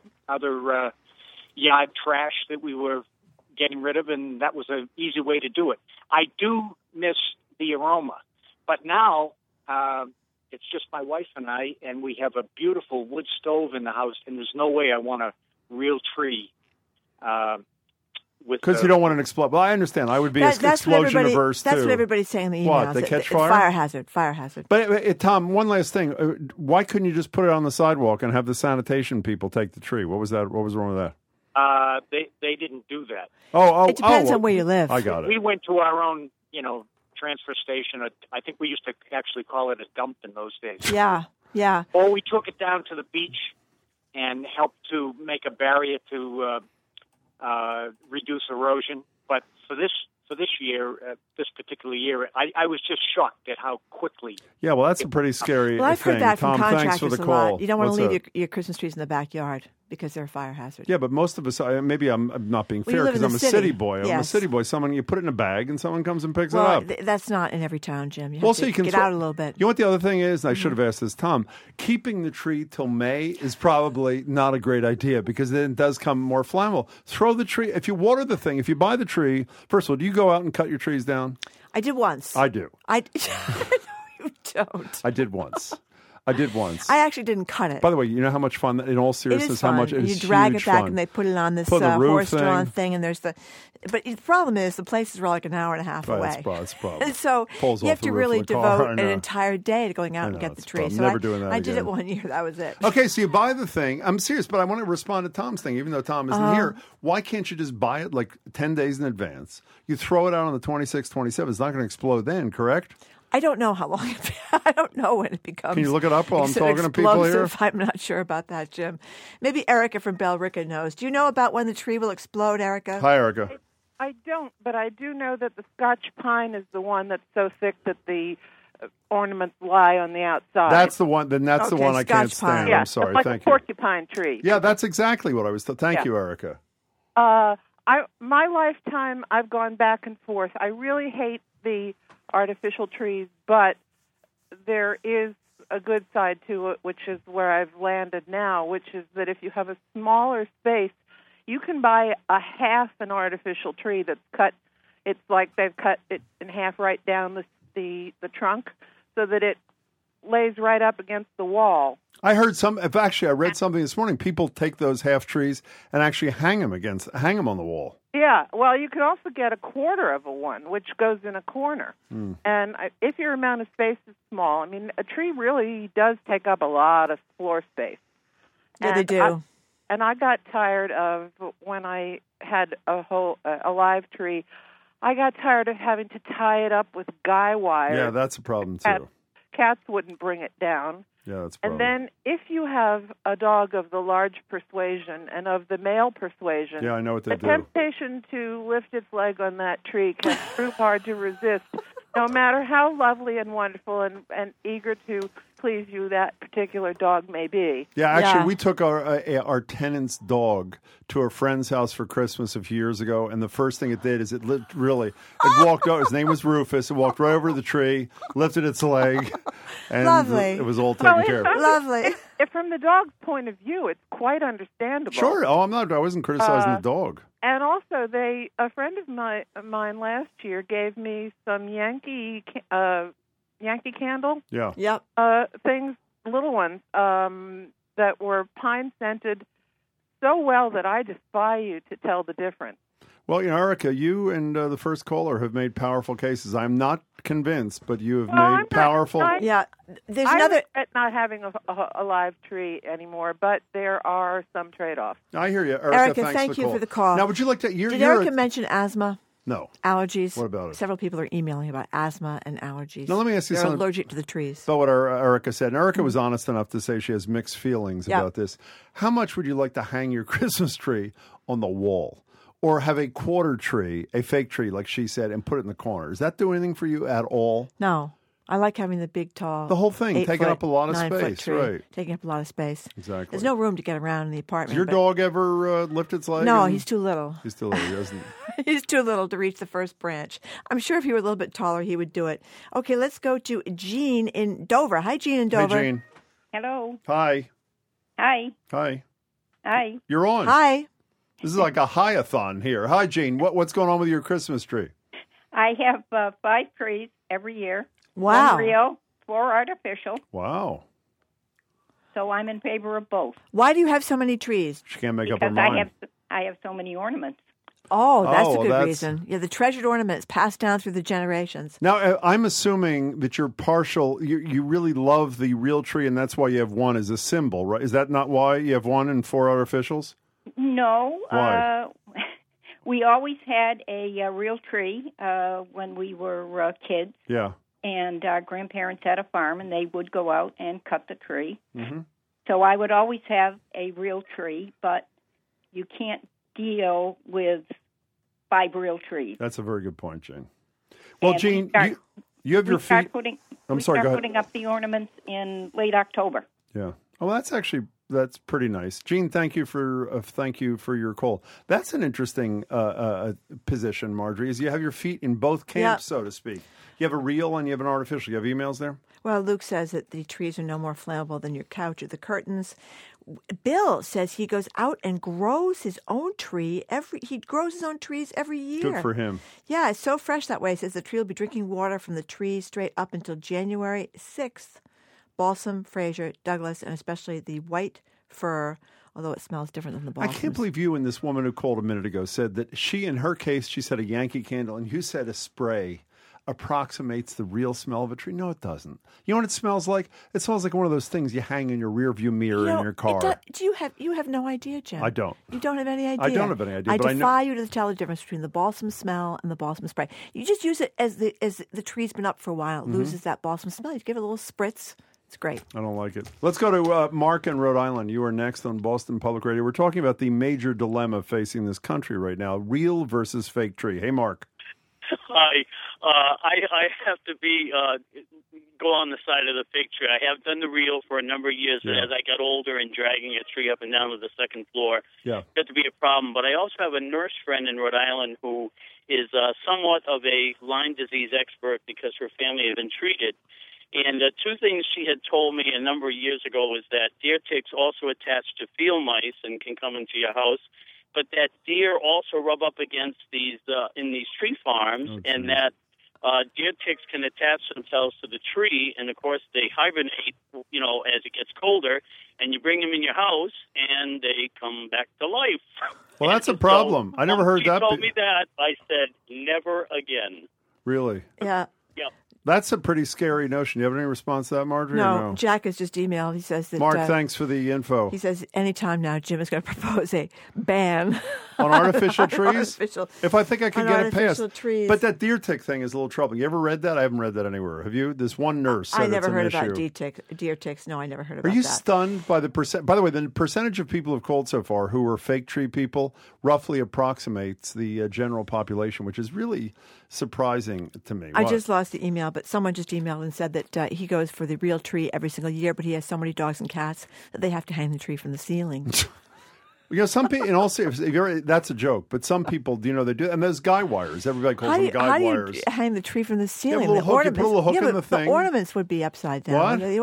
yard trash that we were getting rid of, and that was an easy way to do it. I do miss the aroma, but now it's just my wife and I, and we have a beautiful wood stove in the house, and there's no way I want a real tree. Because you don't want an explosion. Well, I understand. I would be explosion averse too. That's what everybody's saying in the emails. What, they catch fire? Fire hazard. But Tom, one last thing. Why couldn't you just put it on the sidewalk and have the sanitation people take the tree? What was that? What was wrong with that? They didn't do that. It depends on where you live. I got it. We went to our own, transfer station. I think we used to actually call it a dump in those days. Yeah. Or we took it down to the beach and helped to make a barrier to reduce erosion. But for this year, this particular year, I was just shocked at how quickly. Yeah, well, that's a pretty scary Well, I've thing. heard that from Tom, contractors thanks for the a call. lot. You don't want to What's leave up? your Christmas trees in the backyard because they're a fire hazard. Yeah, but most of us, maybe I'm not being Well, you fair live in because I'm the a city. city boy. I'm a Yes. city boy. You put it in a bag and someone comes and picks it Well, up. that's not in every town, Jim. You have Well, to so you can get out a little bit. You know what the other thing is? And I should have asked this, Tom. Keeping the tree till May is probably not a great idea because then it does come more flammable. Throw the tree. If you water the thing, if you buy the tree, first of all, do you go out and cut your trees down? I did once. I do. No, you don't. I did once. I actually didn't cut it. By the way, you know how much fun, in all It seriousness, is fun. how much it you is drag huge it back fun. and they put it on this Put the roof horse-drawn thing. thing, and there's the. But the problem is the places were like an hour and a half Right, away. that's a problem. And so Pulls you off have the to roof really of the car, devote I an know. entire day to going out I and know, get the it's a tree. problem. So Never doing that I did again. it one year. That was it. Okay, so you buy the thing. I'm serious, but I want to respond to Tom's thing, even though Tom isn't here. Why can't you just buy it like 10 days in advance? You throw it out on the 26th, 27th. It's not going to explode then, correct? I don't know how long. I don't know when it becomes. Can you look it up while I'm talking to people here? explosive. I'm not sure about that, Jim. Maybe Erica from Bellrica knows. Do you know about when the tree will explode, Erica? Hi, Erica. I don't, but I do know that the Scotch pine is the one that's so thick that the ornaments lie on the outside. That's the one. Then that's the Okay, one I can't Scotch pine. stand. yeah, I'm sorry. it's like Thank a you. porcupine tree. Yeah, that's exactly what I was. Thank Yeah. you, Erica. My lifetime, I've gone back and forth. I really hate the artificial trees, but there is a good side to it, which is where I've landed now, which is that if you have a smaller space, you can buy a half an artificial tree that's cut. It's like they've cut it in half right down the trunk so that it lays right up against the wall. I read something this morning. People take those half trees and actually hang them on the wall. Yeah, well, you could also get a quarter of a one, which goes in a corner. And if your amount of space is small, I mean, a tree really does take up a lot of floor space. Yeah, they do. I got tired of, when I had a live tree, I got tired of having to tie it up with guy wire. Yeah, that's a problem too. Cats wouldn't bring it down. Yeah, that's a problem. And then if you have a dog of the large persuasion and of the male persuasion, yeah, I know what they do. the temptation to lift its leg on that tree can prove hard to resist, no matter how lovely and wonderful and eager to please you that particular dog may be. Yeah, actually, we took our tenant's dog to a friend's house for Christmas a few years ago, and the first thing it did is it walked over. His name was Rufus. It walked right over the tree, lifted its leg, and Lovely. It was all taken care of. Lovely. If from the dog's point of view, it's quite understandable. Sure. Oh, I wasn't criticizing the dog. And also, a friend of mine last year gave me some Yankee Candle. Yeah. Yep. Things, little ones, that were pine scented so well that I defy you to tell the difference. Well, Erica, you and the first caller have made powerful cases. I'm not convinced, but you have made powerful. Yeah. There's I another. regret not having a live tree anymore, but there are some trade-offs. I hear you, Erica, thanks thank for the you call. for the call. Now, would you like to? Did Erica mention asthma? No. Allergies. What about it? Several people are emailing about asthma and allergies. Now, let me ask you They're something. allergic to the trees. About what Erica said. And Erica was honest enough to say she has mixed feelings about this. How much would you like to hang your Christmas tree on the wall? Or have a quarter tree, a fake tree, like she said, and put it in the corner? Does that do anything for you at all? No. I like having the big, tall, the whole thing, taking up a lot of 9-foot space, tree, right? Taking up a lot of space. Exactly. There's no room to get around in the apartment. Does your dog ever lift its leg? No, he's too little. He's too little, doesn't he? He's too little to reach the first branch. I'm sure if he were a little bit taller, he would do it. Okay, let's go to Jean in Dover. Hi, Jean in Dover. Hey, Jean. Hello. Hi. Hi. Hi. Hi. You're on. Hi. This is like a hi-a-thon here. Hi, Jean. What's going on with your Christmas tree? I have 5 trees every year. Wow. 1 real, 4 artificial. Wow. So I'm in favor of both. Why do you have so many trees? She can't make up her Because mind. I have so many ornaments. Oh, that's Oh, a good that's- reason. Yeah, the treasured ornaments passed down through the generations. Now, I'm assuming that you're partial. You really love the real tree, and that's why you have one as a symbol, right? Is that not why you have 1 and 4 artificials? No. Why? We always had a real tree when we were kids. Yeah. And our grandparents had a farm, and they would go out and cut the tree. Mm-hmm. So I would always have a real tree, but you can't deal with 5 real trees. That's a very good point, Jane. Well, And Jane, you have your feet. Putting, I'm sorry, we go start ahead. putting up the ornaments in late October. Yeah. Oh, that's pretty nice. Gene, thank you for your call. That's an interesting position, Marjorie, is you have your feet in both camps, so to speak. You have a real and you have an artificial. You have emails there? Well, Luke says that the trees are no more flammable than your couch or the curtains. Bill says he goes out and grows his own tree. He grows his own trees every year. Good for him. Yeah, it's so fresh that way. He says the tree will be drinking water from the tree straight up until January 6th. Balsam, Fraser, Douglas, and especially the white fir, although it smells different than the balsam. I can't believe you and this woman who called a minute ago said that she, in her case, she said a Yankee Candle, and you said a spray approximates the real smell of a tree. No, it doesn't. You know what it smells like? It smells like one of those things you hang in your rearview mirror in your car. You have no idea, Jim. I don't. You don't have any idea. I don't have any idea. I but defy you to tell the difference between the balsam smell and the balsam spray. You just use it as the tree's been up for a while. It loses that balsam smell. You give it a little spritz. It's great. I don't like it. Let's go to Mark in Rhode Island. You are next on Boston Public Radio. We're talking about the major dilemma facing this country right now, real versus fake tree. Hey, Mark. Hi. I have to go on the side of the fake tree. I have done the real for a number of years, and as I got older and dragging a tree up and down to the second floor, it got to be a problem. But I also have a nurse friend in Rhode Island who is somewhat of a Lyme disease expert because her family had been treated. And two things she had told me a number of years ago was that deer ticks also attach to field mice and can come into your house, but that deer also rub up against these in these tree farms, and that deer ticks can attach themselves to the tree, and of course they hibernate, as it gets colder, and you bring them in your house, and they come back to life. Well, that's a problem. I never heard that. She told me that. I said, never again. Really? Yeah. Yep. That's a pretty scary notion. You have any response to that, Marjorie? No, Jack has just emailed. He says that... Mark, thanks for the info. He says anytime now Jim is going to propose a ban on artificial trees. If I think I could get it passed. Trees. But that deer tick thing is a little troubling. You ever read that? I haven't read that anywhere. Have you? This one nurse said I never it's heard an about issue. deer ticks. No, I never heard about that. Are you stunned by the percent? By the way, the percentage of people who've called so far who are fake tree people roughly approximates the general population, which is really surprising to me. I just lost the email, but someone just emailed and said that he goes for the real tree every single year, but he has so many dogs and cats that they have to hang the tree from the ceiling. Some people, in all seriousness, that's a joke, but some people, they do. And there's guy wires. Everybody calls them guy wires. How do you hang the tree from the ceiling? You put a little hook in the thing. The ornaments would be upside down. What? The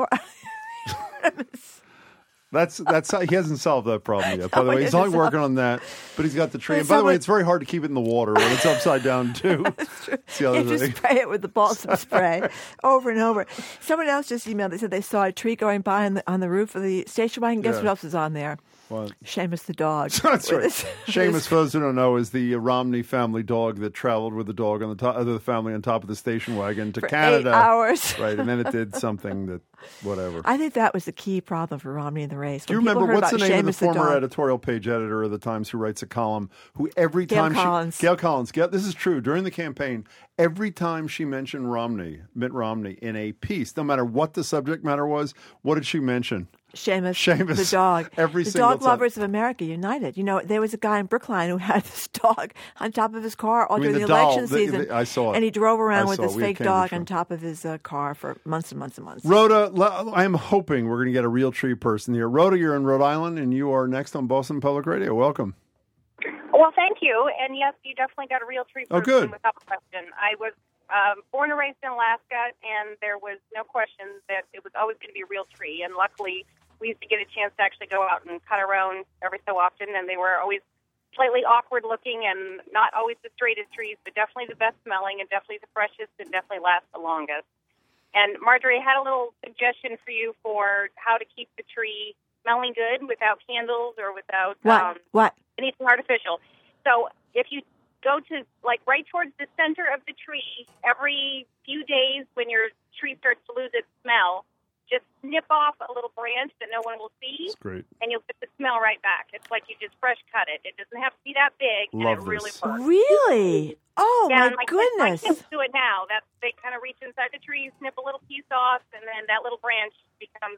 ornaments. That's he hasn't solved that problem yet. By the way, he's only working on that, but he's got the tree. And by the way, it's very hard to keep it in the water when it's upside down too. That's true. It's the other you thing. Just spray it with the balsam spray over and over. Someone else just emailed. They said they saw a tree going by on the roof of the station wagon. Guess what else is on there? What? Seamus the dog. That's right. Seamus, for those who don't know, is the Romney family dog that traveled with the dog on the top of the family on top of the station wagon to Canada. 8 hours. Right, and then it did something that, whatever. I think that was the key problem for Romney in the race. Do you remember what's the name of the former editorial page editor of the Times who writes a column who every time Gail Collins. This is true. During the campaign, every time she mentioned Mitt Romney in a piece, no matter what the subject matter was, what did she mention? Seamus, the dog. Every the single Dog Lovers of America United. There was a guy in Brookline who had this dog on top of his car all during the election season. I saw it. And he drove around with this fake dog on top of his car for months and months and months. Rhoda, I'm hoping we're going to get a real tree person here. Rhoda, you're in Rhode Island, and you are next on Boston Public Radio. Welcome. Well, thank you. And yes, you definitely got a real tree person good. without question. I was born and raised in Alaska, and there was no question that it was always going to be a real tree. And luckily, we used to get a chance to actually go out and cut our own every so often, and they were always slightly awkward looking and not always the straightest trees, but definitely the best smelling and definitely the freshest and definitely last the longest. And Marjorie, I had a little suggestion for you for how to keep the tree smelling good without candles or without anything artificial. So if you go to right towards the center of the tree every few days when your tree starts to lose its smell, just snip off a little branch that no one will see. That's great. And you'll get the smell right back. It's like you just fresh cut it. It doesn't have to be that big. Love and it really this. works. Really? Oh, yeah, my goodness. My kids do it now. They kind of reach inside the tree, snip a little piece off, and then that little branch becomes,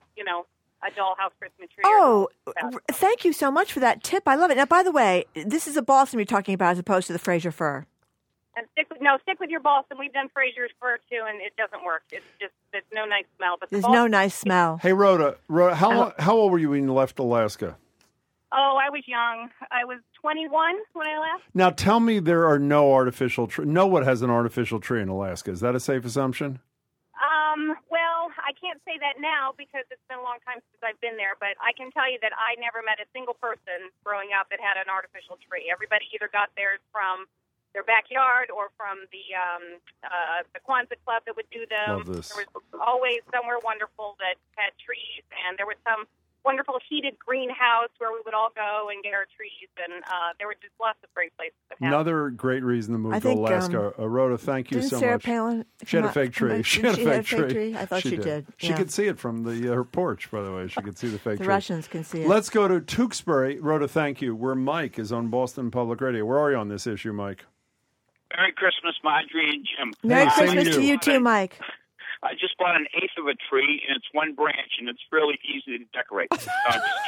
a dollhouse Christmas tree. Oh, thank you so much for that tip. I love it. Now, by the way, this is a balsam you're talking about as opposed to the Fraser fir. And stick with your balsam. We've done Fraser's fir too, and it doesn't work. There's no nice smell. But there's no nice smell. Hey, Rhoda, how old were you when you left Alaska? Oh, I was young. I was 21 when I left. Now, tell me there are no artificial trees. No one has an artificial tree in Alaska. Is that a safe assumption? Well, I can't say that now because it's been a long time since I've been there, but I can tell you that I never met a single person growing up that had an artificial tree. Everybody either got theirs from their backyard or from the Kwanzaa club that would do them. Love this. There was always somewhere wonderful that had trees, and there was some wonderful heated greenhouse where we would all go and get our trees, and there were just lots of great places to have. Another great reason to move to Alaska. Rhoda, thank you so Sarah much. Palin, she had a fake tree. She had a fake tree. I thought she did. She could see it from her porch, by the way. She could see the fake tree. The Russians can see it. Let's go to Tewksbury. Rhoda, thank you. Where Mike is on Boston Public Radio. Where are you on this issue, Mike? Merry Christmas, Marjorie and Jim. Merry Christmas to you too, Mike. I just bought an eighth of a tree, and it's one branch, and it's really easy to decorate. No, I'm just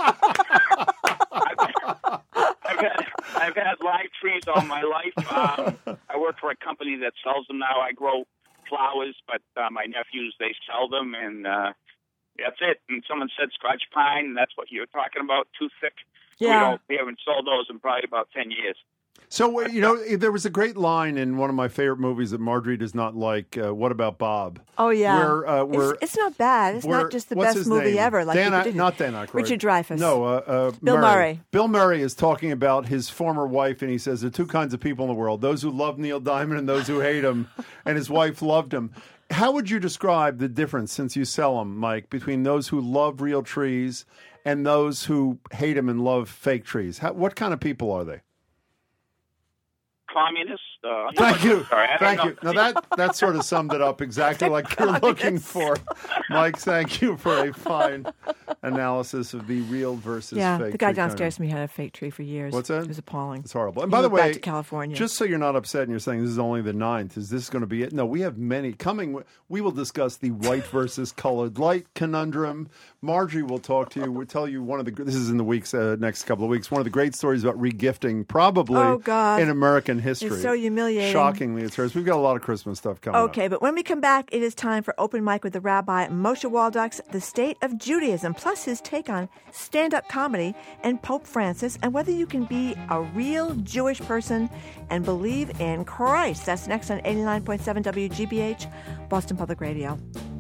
kidding. I've had live trees all my life. I work for a company that sells them now. I grow flowers, but my nephews, they sell them, and that's it. And someone said Scotch pine, and that's what you were talking about, too thick. Yeah. We haven't sold those in probably about 10 years. So, there was a great line in one of my favorite movies that Marjorie does not like, What About Bob? Oh, yeah. Where it's not bad. It's not just the what's best his movie name? ever. Like not Dan Aykroyd. Richard Dreyfuss. No, Bill Murray. Bill Murray is talking about his former wife, and he says there are two kinds of people in the world, those who love Neil Diamond and those who hate him, and his wife loved him. How would you describe the difference, since you sell them, Mike, between those who love real trees and those who hate them and love fake trees? What kind of people are they? Communists. Thank you. Sorry, Thank you. Now that sort of summed it up exactly like you're looking for. Mike, thank you for a fine analysis of the real versus fake. The guy tree downstairs from me had a fake tree for years. What's that? It was appalling. It's horrible. And He by the moved back way, to California. just so you're not upset and you're saying this is only the 9th, is this going to be it? No, we have many coming. We will discuss the white versus colored light conundrum. Marjorie will talk to you. We'll tell you this is in the next couple of weeks, one of the great stories about regifting, probably in American history. It's so humiliating. Shockingly, it's hers. We've got a lot of Christmas stuff coming up. Okay, but when we come back, it is time for Open Mic with the Rabbi Moshe Waldock's The State of Judaism, plus his take on stand-up comedy and Pope Francis, and whether you can be a real Jewish person and believe in Christ. That's next on 89.7 WGBH, Boston Public Radio.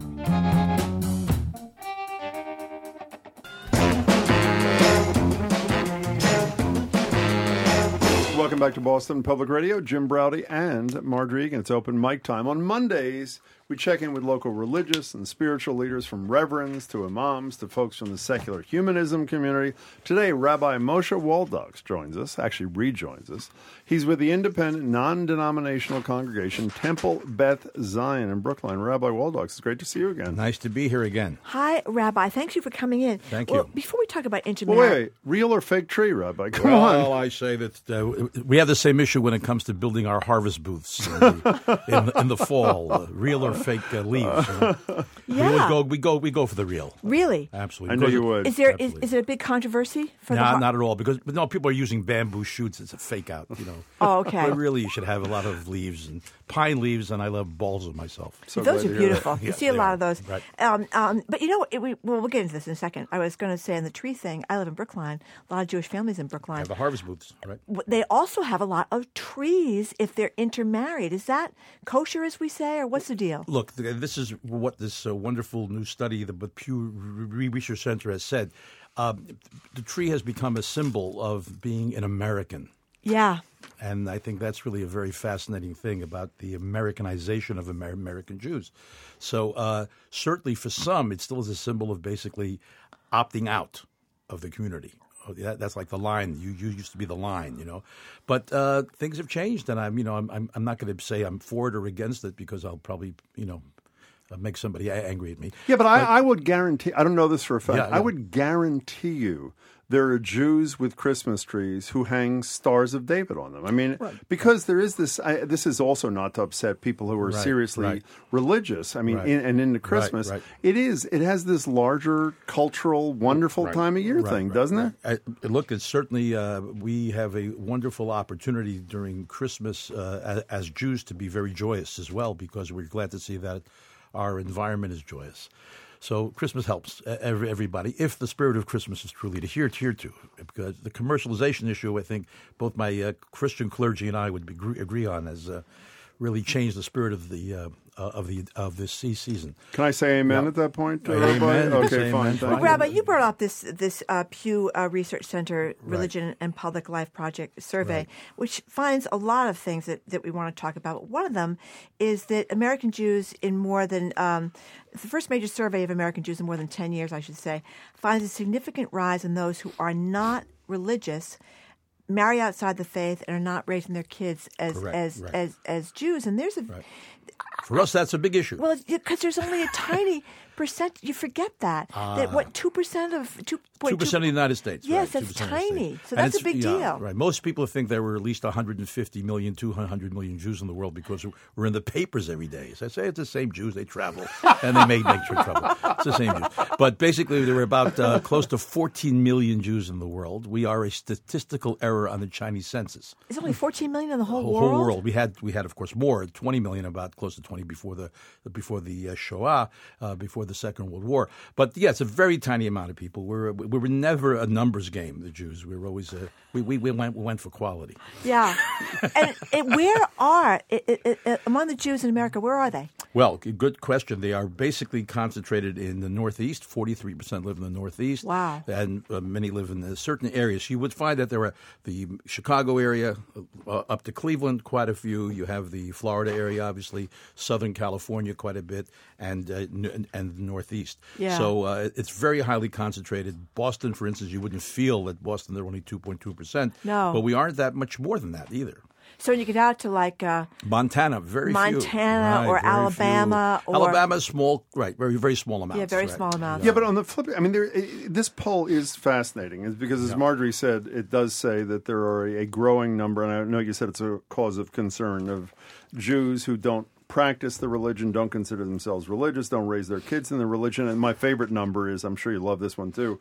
Welcome back to Boston Public Radio. Jim Browdy and Marjorie Egan. It's Open Mic time. On Mondays, we check in with local religious and spiritual leaders, from reverends to imams to folks from the secular humanism community. Today, Rabbi Moshe Waldock rejoins us. He's with the independent, non-denominational congregation Temple Beth Zion in Brookline. Rabbi Waldock, it's great to see you again. Nice to be here again. Hi, Rabbi. Thank you for coming in. Thank you. Before we talk about intermarriage... Wait, real or fake tree, Rabbi? Come on. Well, I say that we have the same issue when it comes to building our harvest booths in the fall. Real or fake leaves. Yeah. We go for the real. Really? Absolutely. I know you would. Is it a big controversy for not at all, because people are using bamboo shoots. It's a fake out, Oh, okay. But really, you should have a lot of leaves and pine leaves, and I love balsams myself. So those are beautiful. You see a lot of those. Right. But we'll get into this in a second. I was going to say on the tree thing, I live in Brookline. A lot of Jewish families in Brookline. Have the harvest booths, right? They also have a lot of trees if they're intermarried. Is that kosher, as we say, or what's the deal? Look, this is what this wonderful new study the Pew Research Center has said. The tree has become a symbol of being an American. Yeah. And I think that's really a very fascinating thing about the Americanization of American Jews. So certainly for some, it still is a symbol of basically opting out of the community. That's like the line. You used to be the line, But things have changed, and I'm not going to say I'm for it or against it, because I'll probably, make somebody angry at me. Yeah, but I would guarantee, I don't know this for a fact, Yeah. I would guarantee you there are Jews with Christmas trees who hang Stars of David on them. I mean, because there is this, this is also not to upset people who are seriously religious, and into Christmas. Right. It has this larger cultural, wonderful time of year thing, doesn't it? Look, it's certainly, we have a wonderful opportunity during Christmas as Jews to be very joyous as well, because we're glad to see that our environment is joyous. So Christmas helps everybody, if the spirit of Christmas is truly adhered to. Because the commercialization issue, I think both my Christian clergy and I would agree on, has really changed the spirit of this season. Can I say amen at that point? Amen. Okay, fine. Thank you. Rabbi, you brought up this Pew Research Center Religion and Public Life Project survey, which finds a lot of things that we want to talk about. One of them is that American Jews in more than the first major survey of American Jews in more than 10 years, I should say, finds a significant rise in those who are not religious, marry outside the faith, and are not raising their kids as Jews. And there's for us, that's a big issue. Well, because there's only a tiny percent. You forget that 2% of 2% of the United States. Yes, right, that's tiny. So that's a big deal. Right. Most people think there were at least 150 million, 200 million Jews in the world, because we're in the papers every day. As I say, it's the same Jews. They travel, and they make trouble. It's the same Jews. But basically, there were about close to 14 million Jews in the world. We are a statistical error on the Chinese census. It's only 14 million in the whole world? Whole world. We had, of course, more, 20 million, about close to 20 before the Shoah, before before the Second World War. But yeah, it's a very tiny amount of people. We were never a numbers game, the Jews. We were always we went for quality. Yeah. And where are among the Jews in America? Where are they? Well, good question. They are basically concentrated in the Northeast. 43% live in the Northeast. Wow. And many live in certain areas. You would find that there are the Chicago area up to Cleveland, quite a few. You have the Florida area, obviously, Southern California, quite a bit, and the Northeast. Yeah. So it's very highly concentrated. Boston, for instance, you wouldn't feel that Boston, they're only 2.2%. No. But we aren't that much more than that either. So when you get out to like Montana, very few. Montana or Alabama or Alabama, small, right? Very, very small amounts. Yeah, very right. small amounts. Yeah, but on the flip, I mean, this poll is fascinating, because as Marjorie said, it does say that there are a growing number, and I know you said it's a cause of concern, of Jews who don't practice the religion, don't consider themselves religious, don't raise their kids in the religion. And my favorite number is, I'm sure you love this one too,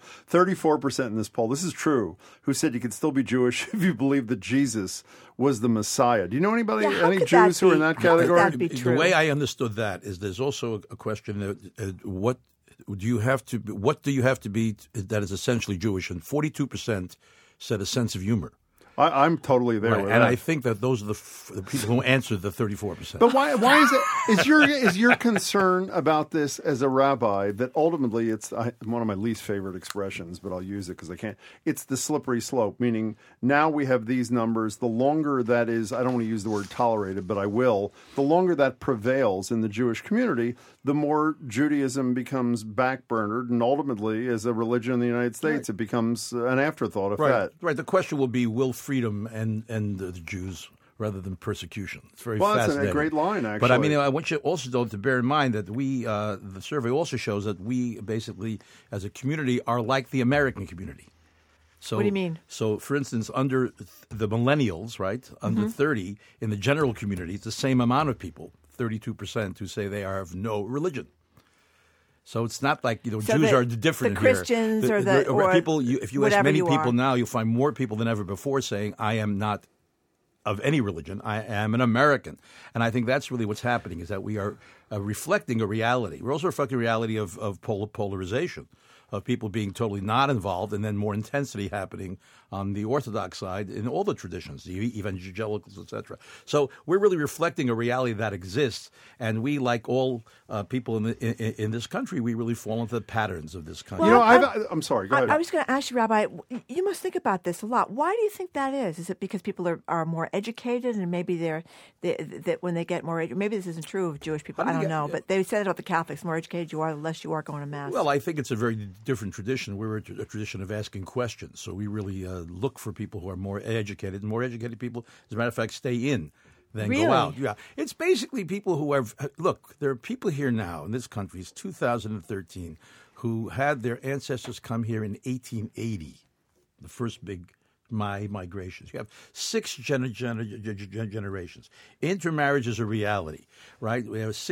34% in this poll, this is true, who said you could still be Jewish if you believe that Jesus was the Messiah. Do you know anybody, any Jews who are in that category? How could that be true? The way I understood that is there's also a question of what do you have to be that is essentially Jewish, and 42% said a sense of humor. I'm totally there. Right. With and that. I think that those are the people who answered the 34%. But why is it? Is your concern about this as a rabbi that ultimately it's one of my least favorite expressions, but I'll use it because I can't. It's the slippery slope, meaning now we have these numbers. The longer that is, I don't want to use the word tolerated, but I will. The longer that prevails in the Jewish community, the more Judaism becomes backburnered, and ultimately, as a religion in the United States, it becomes an afterthought of that. Right. The question will be, will freedom end the Jews rather than persecution? It's very fascinating. That's a great line, actually. But I mean, I want you also, though, to bear in mind that the survey also shows that we basically, as a community, are like the American community. So, what do you mean? So, for instance, under the millennials, right, under 30, in the general community, it's the same amount of people, 32%, who say they are of no religion. So it's not like Jews are different. The Christians here. or people. If you ask many people are. now, you'll find more people than ever before saying, "I am not of any religion. I am an American." And I think that's really what's happening, is that we are reflecting a reality. We're also reflecting a reality of polarization, of people being totally not involved, and then more intensity happening on the Orthodox side in all the traditions, the evangelicals, etc. So we're really reflecting a reality that exists, and we, like all people in this country, we really fall into the patterns of this country. Well, I'm sorry, go ahead. I was going to ask you, Rabbi, you must think about this a lot. Why do you think that is? Is it because people are more educated, and maybe that when they get more educated, maybe this isn't true of Jewish people, I don't know, but they said it about the Catholics, the more educated you are, the less you are going to Mass. Well, I think it's a very different tradition. We're a tradition of asking questions, so we really look for people who are more educated, and more educated people, as a matter of fact, stay in than go out. Yeah, it's basically people who have, look, there are people here now in this country, it's 2013, who had their ancestors come here in 1880, the first big migrations. You have 6 generations. Intermarriage is a reality, right? We have a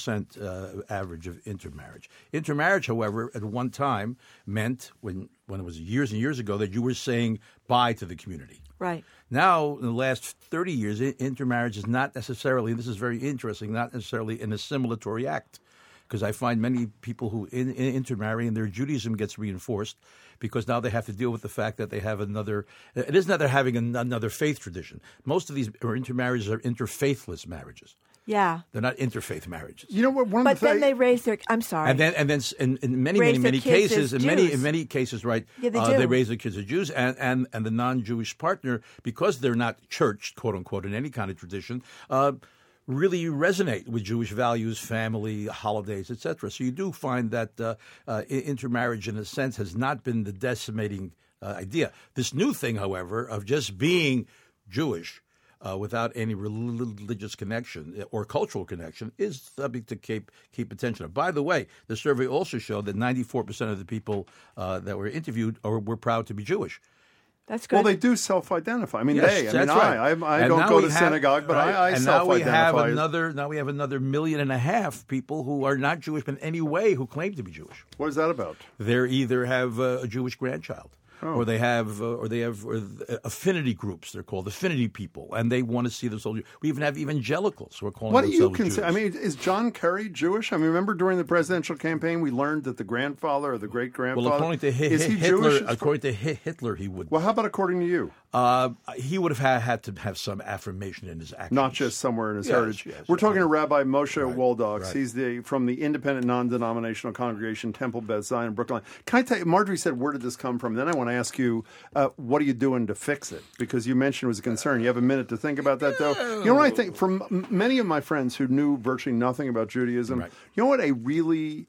60% average of intermarriage. Intermarriage, however, at one time meant, when it was years and years ago, that you were saying bye to the community. Right. Now, in the last 30 years, intermarriage is not necessarily, and this is very interesting, not necessarily an assimilatory act. Because I find many people who intermarry and their Judaism gets reinforced because now they have to deal with the fact that they have another. It isn't that they're having another faith tradition. Most of these intermarriages are interfaithless marriages. Yeah, they're not interfaith marriages. You know what? But then they raise their. I'm sorry. And then in many cases, in many cases, right? Yeah, they raise their kids as Jews, and the non-Jewish partner, because they're not churched, quote unquote, in any kind of tradition. Really resonate with Jewish values, family, holidays, etc. So you do find that intermarriage, in a sense, has not been the decimating idea. This new thing, however, of just being Jewish without any religious connection or cultural connection is something to keep attention of. By the way, the survey also showed that 94% of the people that were interviewed were proud to be Jewish. That's good. Well, they do self-identify. I mean, yes, I don't go to synagogue, but I self-identify. Now we have another 1.5 million people who are not Jewish in any way who claim to be Jewish. What is that about? They either have a Jewish grandchild, or they have affinity groups. They're called affinity people, and they want to see themselves. We even have evangelicals who are calling What do you themselves consider? Jews. I mean, is John Kerry Jewish? I mean, remember during the presidential campaign, we learned that the grandfather or the great grandfather Well, according to is he Hitler, Jewish? according to Hitler, he would. Well, how about according to you? He would have had to have some affirmation in his actions, Not just somewhere in his Yes, heritage. yes, We're yes. talking to Rabbi Moshe Waldox. right. He's from the independent non-denominational congregation Temple Beth Zion in Brooklyn. Can I tell you, Marjorie said, where did this come from? Then I want to ask you, what are you doing to fix it? Because you mentioned it was a concern. You have a minute to think about that, though. You know what I think? From many of my friends who knew virtually nothing about Judaism, you know what a really...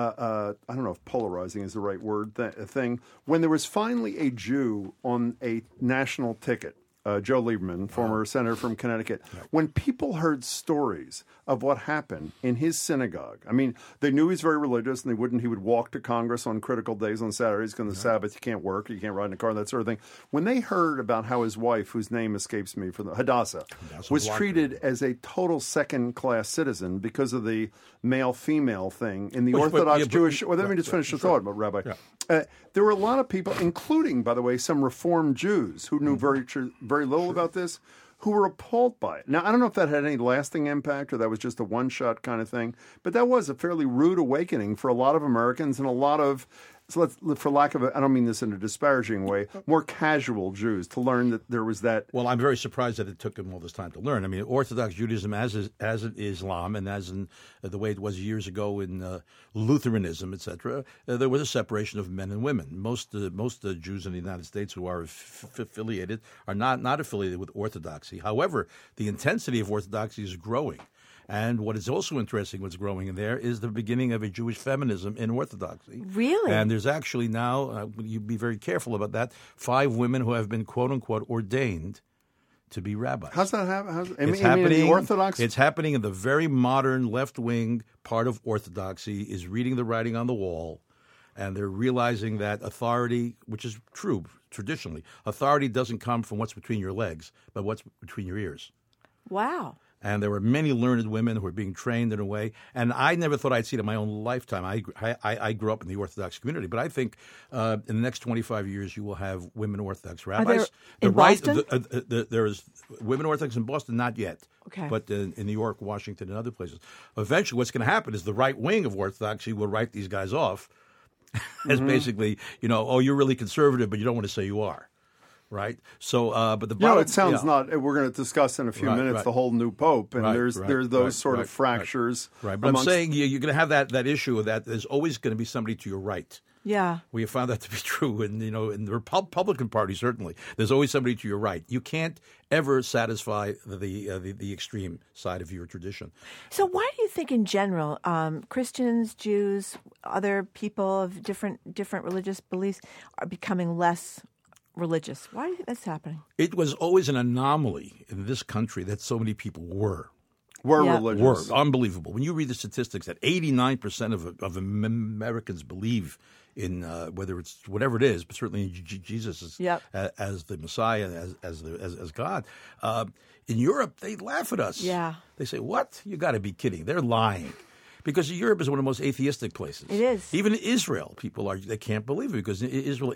I don't know if polarizing is the right word thing. When there was finally a Jew on a national ticket, Joe Lieberman, former senator from Connecticut, when people heard stories of what happened in his synagogue, I mean, they knew he's very religious and he would walk to Congress on critical days on Saturdays because on the Sabbath you can't work, you can't ride in a car, that sort of thing. When they heard about how his wife, whose name escapes me, Hadassah was treated as a total second-class citizen because of the male-female thing in the Orthodox Jewish... Well, let me just finish the thought, Rabbi. There were a lot of people, including, by the way, some Reformed Jews who knew very little about this, who were appalled by it. Now, I don't know if that had any lasting impact or that was just a one-shot kind of thing, but that was a fairly rude awakening for a lot of Americans and a lot of, for lack of I don't mean this in a disparaging way, more casual Jews to learn that there was that. Well, I'm very surprised that it took him all this time to learn. I mean, Orthodox Judaism, as in Islam and as in the way it was years ago in Lutheranism, etc., there was a separation of men and women. Most Jews in the United States who are affiliated are not affiliated with Orthodoxy. However, the intensity of Orthodoxy is growing. And what is also interesting, what's growing in there, is the beginning of a Jewish feminism in Orthodoxy. Really? And there's actually now, you be very careful about that, 5 women who have been, quote-unquote, ordained to be rabbis. How's that happen? It's happening in the Orthodox? It's happening in the very modern left-wing part of Orthodoxy is reading the writing on the wall, and they're realizing that authority, which is true traditionally, authority doesn't come from what's between your legs, but what's between your ears. Wow. And there were many learned women who were being trained in a way. And I never thought I'd see it in my own lifetime. I grew up in the Orthodox community. But I think in the next 25 years, you will have women Orthodox rabbis. In Boston? There is women Orthodox in Boston, not yet. Okay. But in New York, Washington, and other places. Eventually, what's going to happen is the right wing of Orthodoxy will write these guys off as basically, you're really conservative, but you don't want to say you are. Right. So, but the bottom, it sounds not. We're going to discuss in a few minutes the whole new pope, and there's those sort of fractures. Right. But I'm saying you're going to have that issue of that. There's always going to be somebody to your right. Yeah. We have found that to be true, and in the Republican Party certainly, there's always somebody to your right. You can't ever satisfy the extreme side of your tradition. So, why do you think, in general, Christians, Jews, other people of different religious beliefs are becoming less religious? Why do you think that's happening? It was always an anomaly in this country that so many people were religious. Were unbelievable. When you read the statistics that 89% of Americans believe in whether it's whatever it is, but certainly in Jesus as the Messiah, as God. In Europe, they laugh at us. Yeah. They say, "What? You got to be kidding! They're lying." Because Europe is one of the most atheistic places. It is. Even Israel, they can't believe it because in Israel,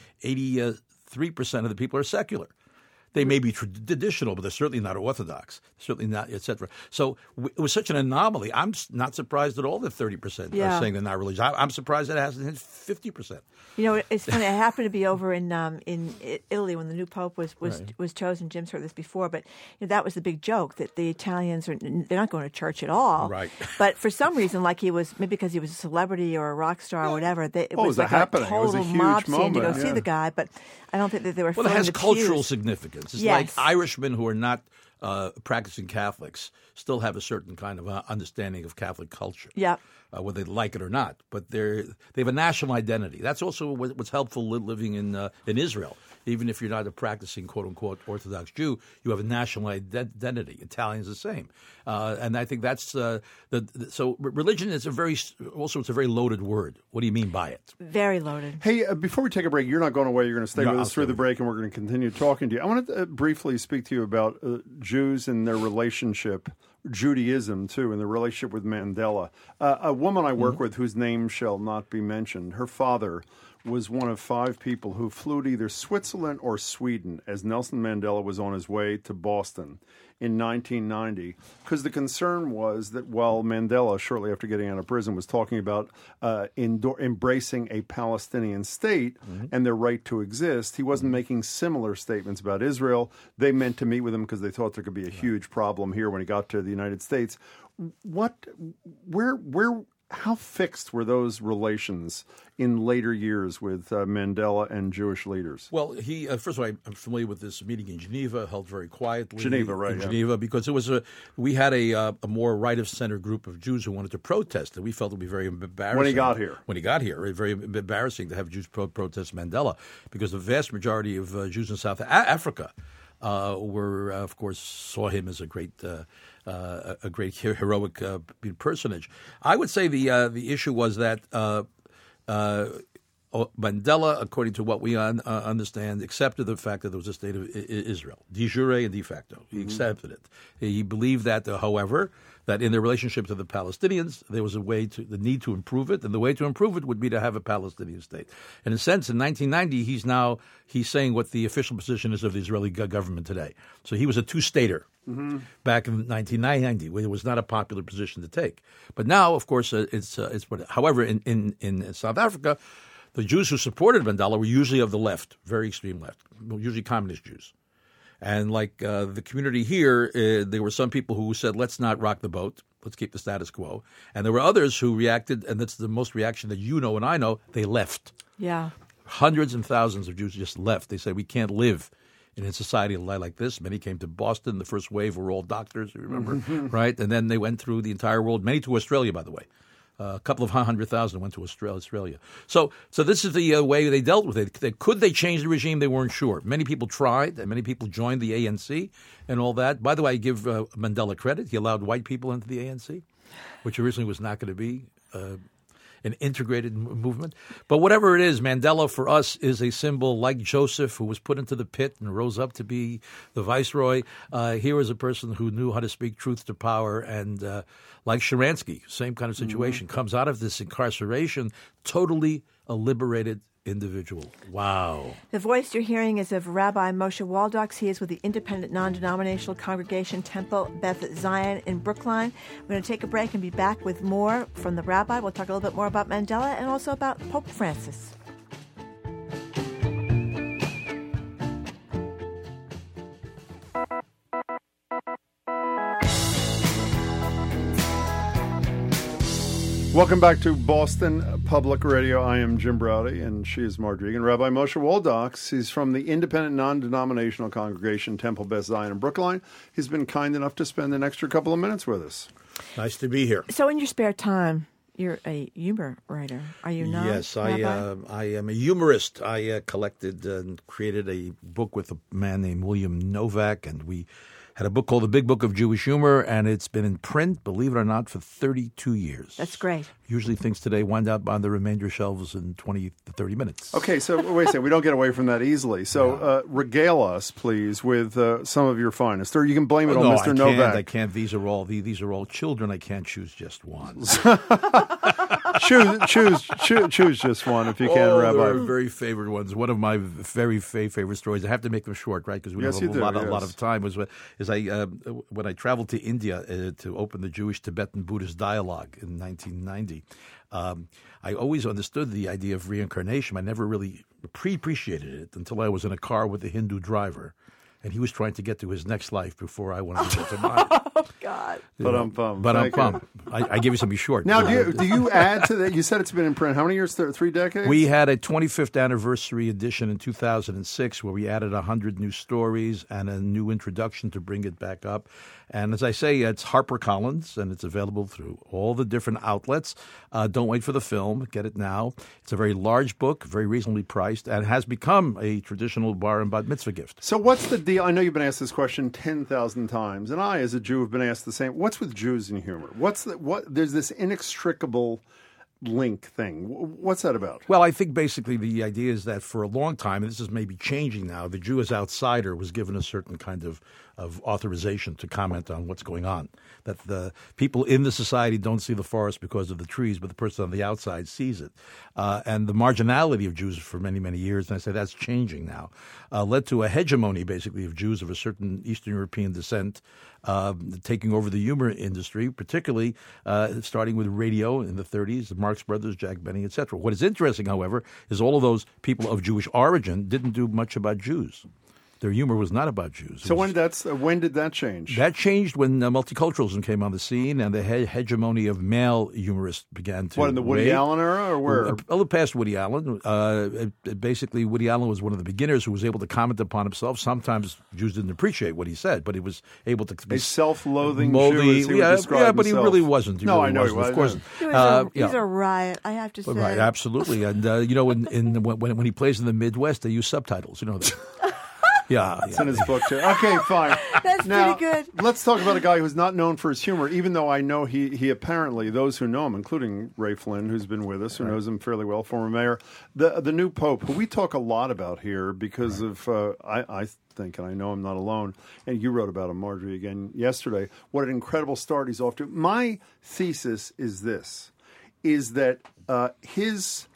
83% of the people are secular. They may be traditional, but they're certainly not Orthodox, certainly not, et cetera. So it was such an anomaly. I'm not surprised at all that 30% are saying they're not religious. I'm surprised that it hasn't hit 50%. It's funny. I happened to be over in Italy when the new pope was chosen. Jim's heard this before, but that was the big joke that the Italians they're not going to church at all. Right. But for some reason, like maybe because he was a celebrity or a rock star or whatever, it was like happening. a total it was a huge mob scene to moment. go see the guy. But I don't think that they were. Well, it has cultural significance. It's like Yes. Irishmen who are not practicing Catholics still have a certain kind of understanding of Catholic culture. Yeah. Whether they like it or not, but they have a national identity. That's also what's helpful living in Israel. Even if you're not a practicing quote unquote Orthodox Jew, you have a national identity. Italians the same, and I think that's so. Religion is it's a very loaded word. What do you mean by it? Very loaded. Hey, before we take a break, you're not going away. You're going to stay with us through the break, and we're going to continue talking to you. I want to briefly speak to you about Jews and their relationship. Judaism, too, and the relationship with Mandela. A woman I work with whose name shall not be mentioned, her father was one of 5 people who flew to either Switzerland or Sweden as Nelson Mandela was on his way to Boston in 1990, because the concern was that while Mandela, shortly after getting out of prison, was talking about embracing a Palestinian state and their right to exist, he wasn't making similar statements about Israel. They meant to meet with him because they thought there could be a huge problem here when he got to the United States. How fixed were those relations in later years with Mandela and Jewish leaders? Well, he first of all, I'm familiar with this meeting in Geneva, held very quietly. Geneva, right? Geneva, because it was we had a more right of center group of Jews who wanted to protest, and we felt it would be very embarrassing when he got here. Very embarrassing to have Jews protest Mandela, because the vast majority of Jews in South Africa were, of course, saw him as a great heroic personage. I would say the issue was that Mandela, according to what we understand, accepted the fact that there was a state of Israel, de jure and de facto. He accepted it. He believed that, however, that in their relationship to the Palestinians, there was the need to improve it, and the way to improve it would be to have a Palestinian state. In a sense, in 1990, he's saying what the official position is of the Israeli government today. So he was a two-stater back in 1990, where it was not a popular position to take. But now, of course, it's. However, in South Africa, the Jews who supported Mandela were usually of the left, very extreme left, usually communist Jews. And like the community here, there were some people who said, let's not rock the boat. Let's keep the status quo. And there were others who reacted, and that's the most reaction that you know and I know, they left. Yeah. Hundreds and thousands of Jews just left. They said, we can't live in a society like this. Many came to Boston. The first wave were all doctors, you remember, right? And then they went through the entire world, many to Australia, by the way. A couple of 100,000 went to Australia. So this is the way they dealt with it. Could they change the regime? They weren't sure. Many people tried, and many people joined the ANC and all that. By the way, I give Mandela credit. He allowed white people into the ANC, which originally was not going to be an integrated movement. But whatever it is, Mandela for us is a symbol like Joseph, who was put into the pit and rose up to be the viceroy. Here is a person who knew how to speak truth to power, and like Sharansky, same kind of situation, comes out of this incarceration totally a liberated individual. Wow. The voice you're hearing is of Rabbi Moshe Waldoks. He is with the independent non-denominational congregation Temple Beth Zion in Brookline. We're going to take a break and be back with more from the rabbi. We'll talk a little bit more about Mandela and also about Pope Francis. Welcome back to Boston Public Radio. I am Jim Browdy, and she is Marge Regan. Rabbi Moshe Waldoks, he's from the independent non-denominational congregation Temple Beth Zion in Brookline. He's been kind enough to spend an extra couple of minutes with us. Nice to be here. So in your spare time, you're a humor writer, are you not? Yes, I am a humorist. I collected and created a book with a man named William Novak, and we had a book called The Big Book of Jewish Humor, and it's been in print, believe it or not, for 32 years. That's great. Usually things today wind up on the remainder shelves in 20 to 30 minutes. Okay, so wait a second. We don't get away from that easily. So regale us, please, with some of your finest. Or you can blame it on Mr. Novak. I can't. These are all children. I can't choose just one. choose just one if you can, Rabbi. They're very favorite ones. One of my very favorite stories. I have to make them short, right? Because we have a lot of time. When I traveled to India to open the Jewish Tibetan Buddhist dialogue in 1990. I always understood the idea of reincarnation. I never really appreciated it until I was in a car with a Hindu driver, and he was trying to get to his next life before I wanted to get to mine. Oh, God. But I'm I gave you something short. Now, do you add to that? You said it's been in print. How many years? 3 decades? We had a 25th anniversary edition in 2006 where we added 100 new stories and a new introduction to bring it back up. And as I say, it's HarperCollins, and it's available through all the different outlets. Don't wait for the film. Get it now. It's a very large book, very reasonably priced, and has become a traditional bar and bat mitzvah gift. So what's the deal? I know you've been asked this question 10,000 times, and I, as a Jew, have been asked the same. What's with Jews and humor? There's this inextricable link thing. What's that about? Well, I think basically the idea is that for a long time, and this is maybe changing now, the Jew as outsider was given a certain kind of authorization to comment on what's going on. That the people in the society don't see the forest because of the trees, but the person on the outside sees it. And the marginality of Jews for many, many years, and I say that's changing now, led to a hegemony, basically, of Jews of a certain Eastern European descent taking over the humor industry, particularly starting with radio in the 30s, the Marx Brothers, Jack Benny, etc. What is interesting, however, is all of those people of Jewish origin didn't do much about Jews. Their humor was not about Jews. So when did that change? That changed when multiculturalism came on the scene and the hegemony of male humorists began to What, in the Woody Allen era or where? A little past Woody Allen. Basically, Woody Allen was one of the beginners who was able to comment upon himself. Sometimes Jews didn't appreciate what he said, but he was able to be a self-loathing moldy. Jew, as he would but himself. he really wasn't. No, I know he wasn't. Of course, He's a riot, I have to say. Right, absolutely. And when he plays in the Midwest, they use subtitles. You know that. Yeah, it's in his book too. Okay, fine. That's now, pretty good. Let's talk about a guy who's not known for his humor, even though I know he apparently, those who know him, including Ray Flynn, who's been with us, who knows him fairly well, former mayor, the new Pope, who we talk a lot about here because of, I think, and I know I'm not alone, and you wrote about him, Marjorie, again yesterday, what an incredible start he's off to. My thesis is this, is that his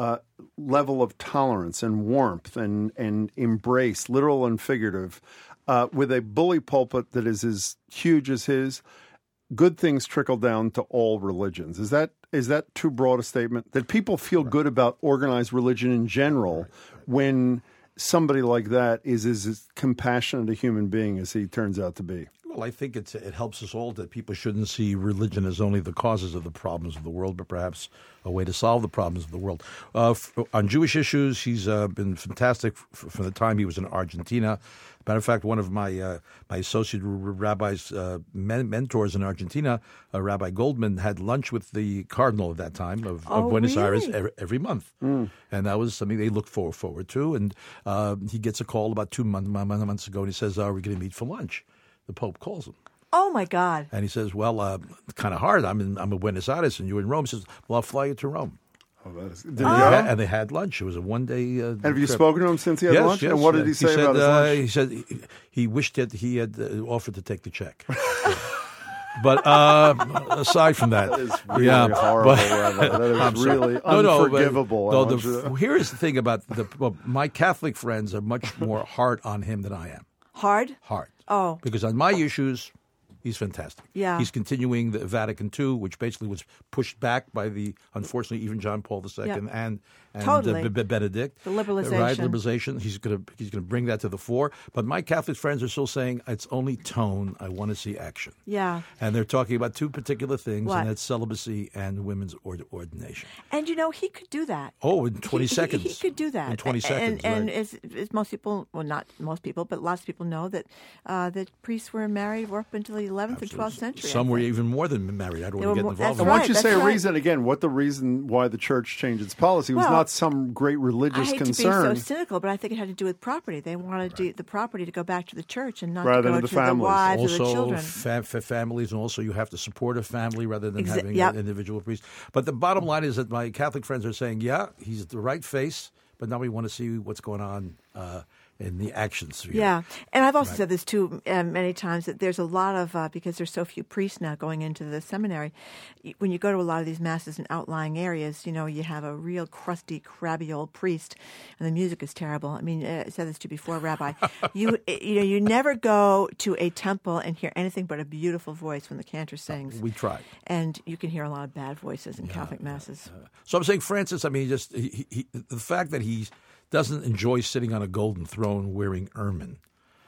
level of tolerance and warmth and embrace, literal and figurative, with a bully pulpit that is as huge as his, good things trickle down to all religions. Is that too broad a statement? That people feel good about organized religion in general when somebody like that is as compassionate a human being as he turns out to be? Well, I think it helps us all that people shouldn't see religion as only the causes of the problems of the world, but perhaps a way to solve the problems of the world. On Jewish issues, he's been fantastic from the time he was in Argentina. Matter of fact, one of my associate rabbi's mentors in Argentina, Rabbi Goldman, had lunch with the cardinal at that time of Buenos Aires every month. And that was something they looked forward to. And he gets a call about 2 months ago, and he says, are we going to meet for lunch? The Pope calls him. Oh, my God. And he says, well, kind of hard. I'm in Buenos Aires, and you're in Rome. He says, well, I'll fly you to Rome. Oh, that is, and they had lunch. It was a one-day And have you spoken to him since he had lunch? Yes. And what did he say about his lunch? He said he wished that he had offered to take the check. But aside from that, that is really horrible. That is really unforgivable. Here's the thing about my Catholic friends are much more hard on him than I am. Hard? Hard. Oh. Because on my issues, he's fantastic. Yeah. He's continuing the Vatican II, which basically was pushed back by unfortunately, even John Paul II and totally. Benedict. The liberalization. Right, liberalization. He's going to bring that to the fore. But my Catholic friends are still saying, it's only tone. I want to see action. Yeah. And they're talking about two particular things, what? And that's celibacy and women's ordination. And, he could do that. Oh, in 20 seconds. He could do that. In 20 seconds, And right. as most people, well, not most people, but lots of people know that that priests were married up until the 11th and 12th century. Some were even more than married. I don't want to get involved. Why don't you say a reason again? What the reason why the church changed its policy was not some great religious concern. I hate to be so cynical, but I think it had to do with property. They wanted the property to go back to the church and not rather to go to the wives also, or the children. Families, and also you have to support a family rather than having an individual priest. But the bottom line is that my Catholic friends are saying, yeah, he's the right face, but now we want to see what's going on in the action sphere. Yeah, and I've also said this too many times, that there's a lot of, because there's so few priests now going into the seminary, when you go to a lot of these masses in outlying areas, you have a real crusty, crabby old priest, and the music is terrible. I mean, I said this to you before, Rabbi. You never go to a temple and hear anything but a beautiful voice when the cantor sings. We try. And you can hear a lot of bad voices in Catholic masses. So I'm saying, Francis, I mean, just the fact that he doesn't enjoy sitting on a golden throne wearing ermine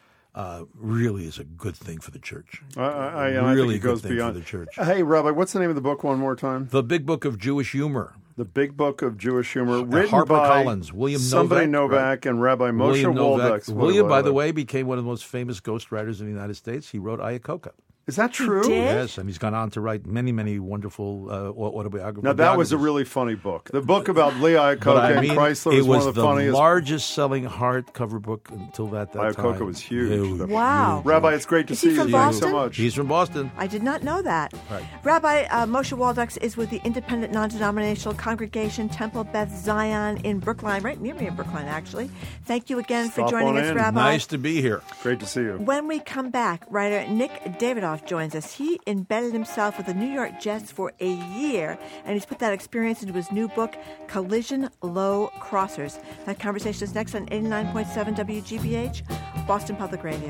really is a good thing for the church. I really think it goes beyond for the church. Hey, Rabbi, what's the name of the book one more time? The Big Book of Jewish Humor. The Big Book of Jewish Humor, written Harper by Collins, William Novak, and Rabbi Moshe Waldeck. William, by the way, became one of the most famous ghostwriters in the United States. He wrote Iacocca. Is that true? did? Yes, and he's gone on to write many, many wonderful autobiographies. Now, that was a really funny book. The book about Lee Iacocca But I mean, and Chrysler it was one was of the the funniest. largest selling hardcover book until that time. Iacocca was huge. Wow. Rabbi, it's great to Is see he you. from Thanks so Boston? much. He's from Boston. I did not know that. Right. Rabbi Moshe Walducks is with the Independent Non-Denominational Congregation Temple Beth Zion in Brookline, right near me in Brookline, actually. Thank you again Stop for joining on us, in. Rabbi. Nice to be here. Great to see you. When we come back, writer Nick Davidoff joins us. He embedded himself with the New York Jets for a year, and he's put that experience into his new book, Collision Low Crossers. That conversation is next on 89.7 WGBH, Boston Public Radio.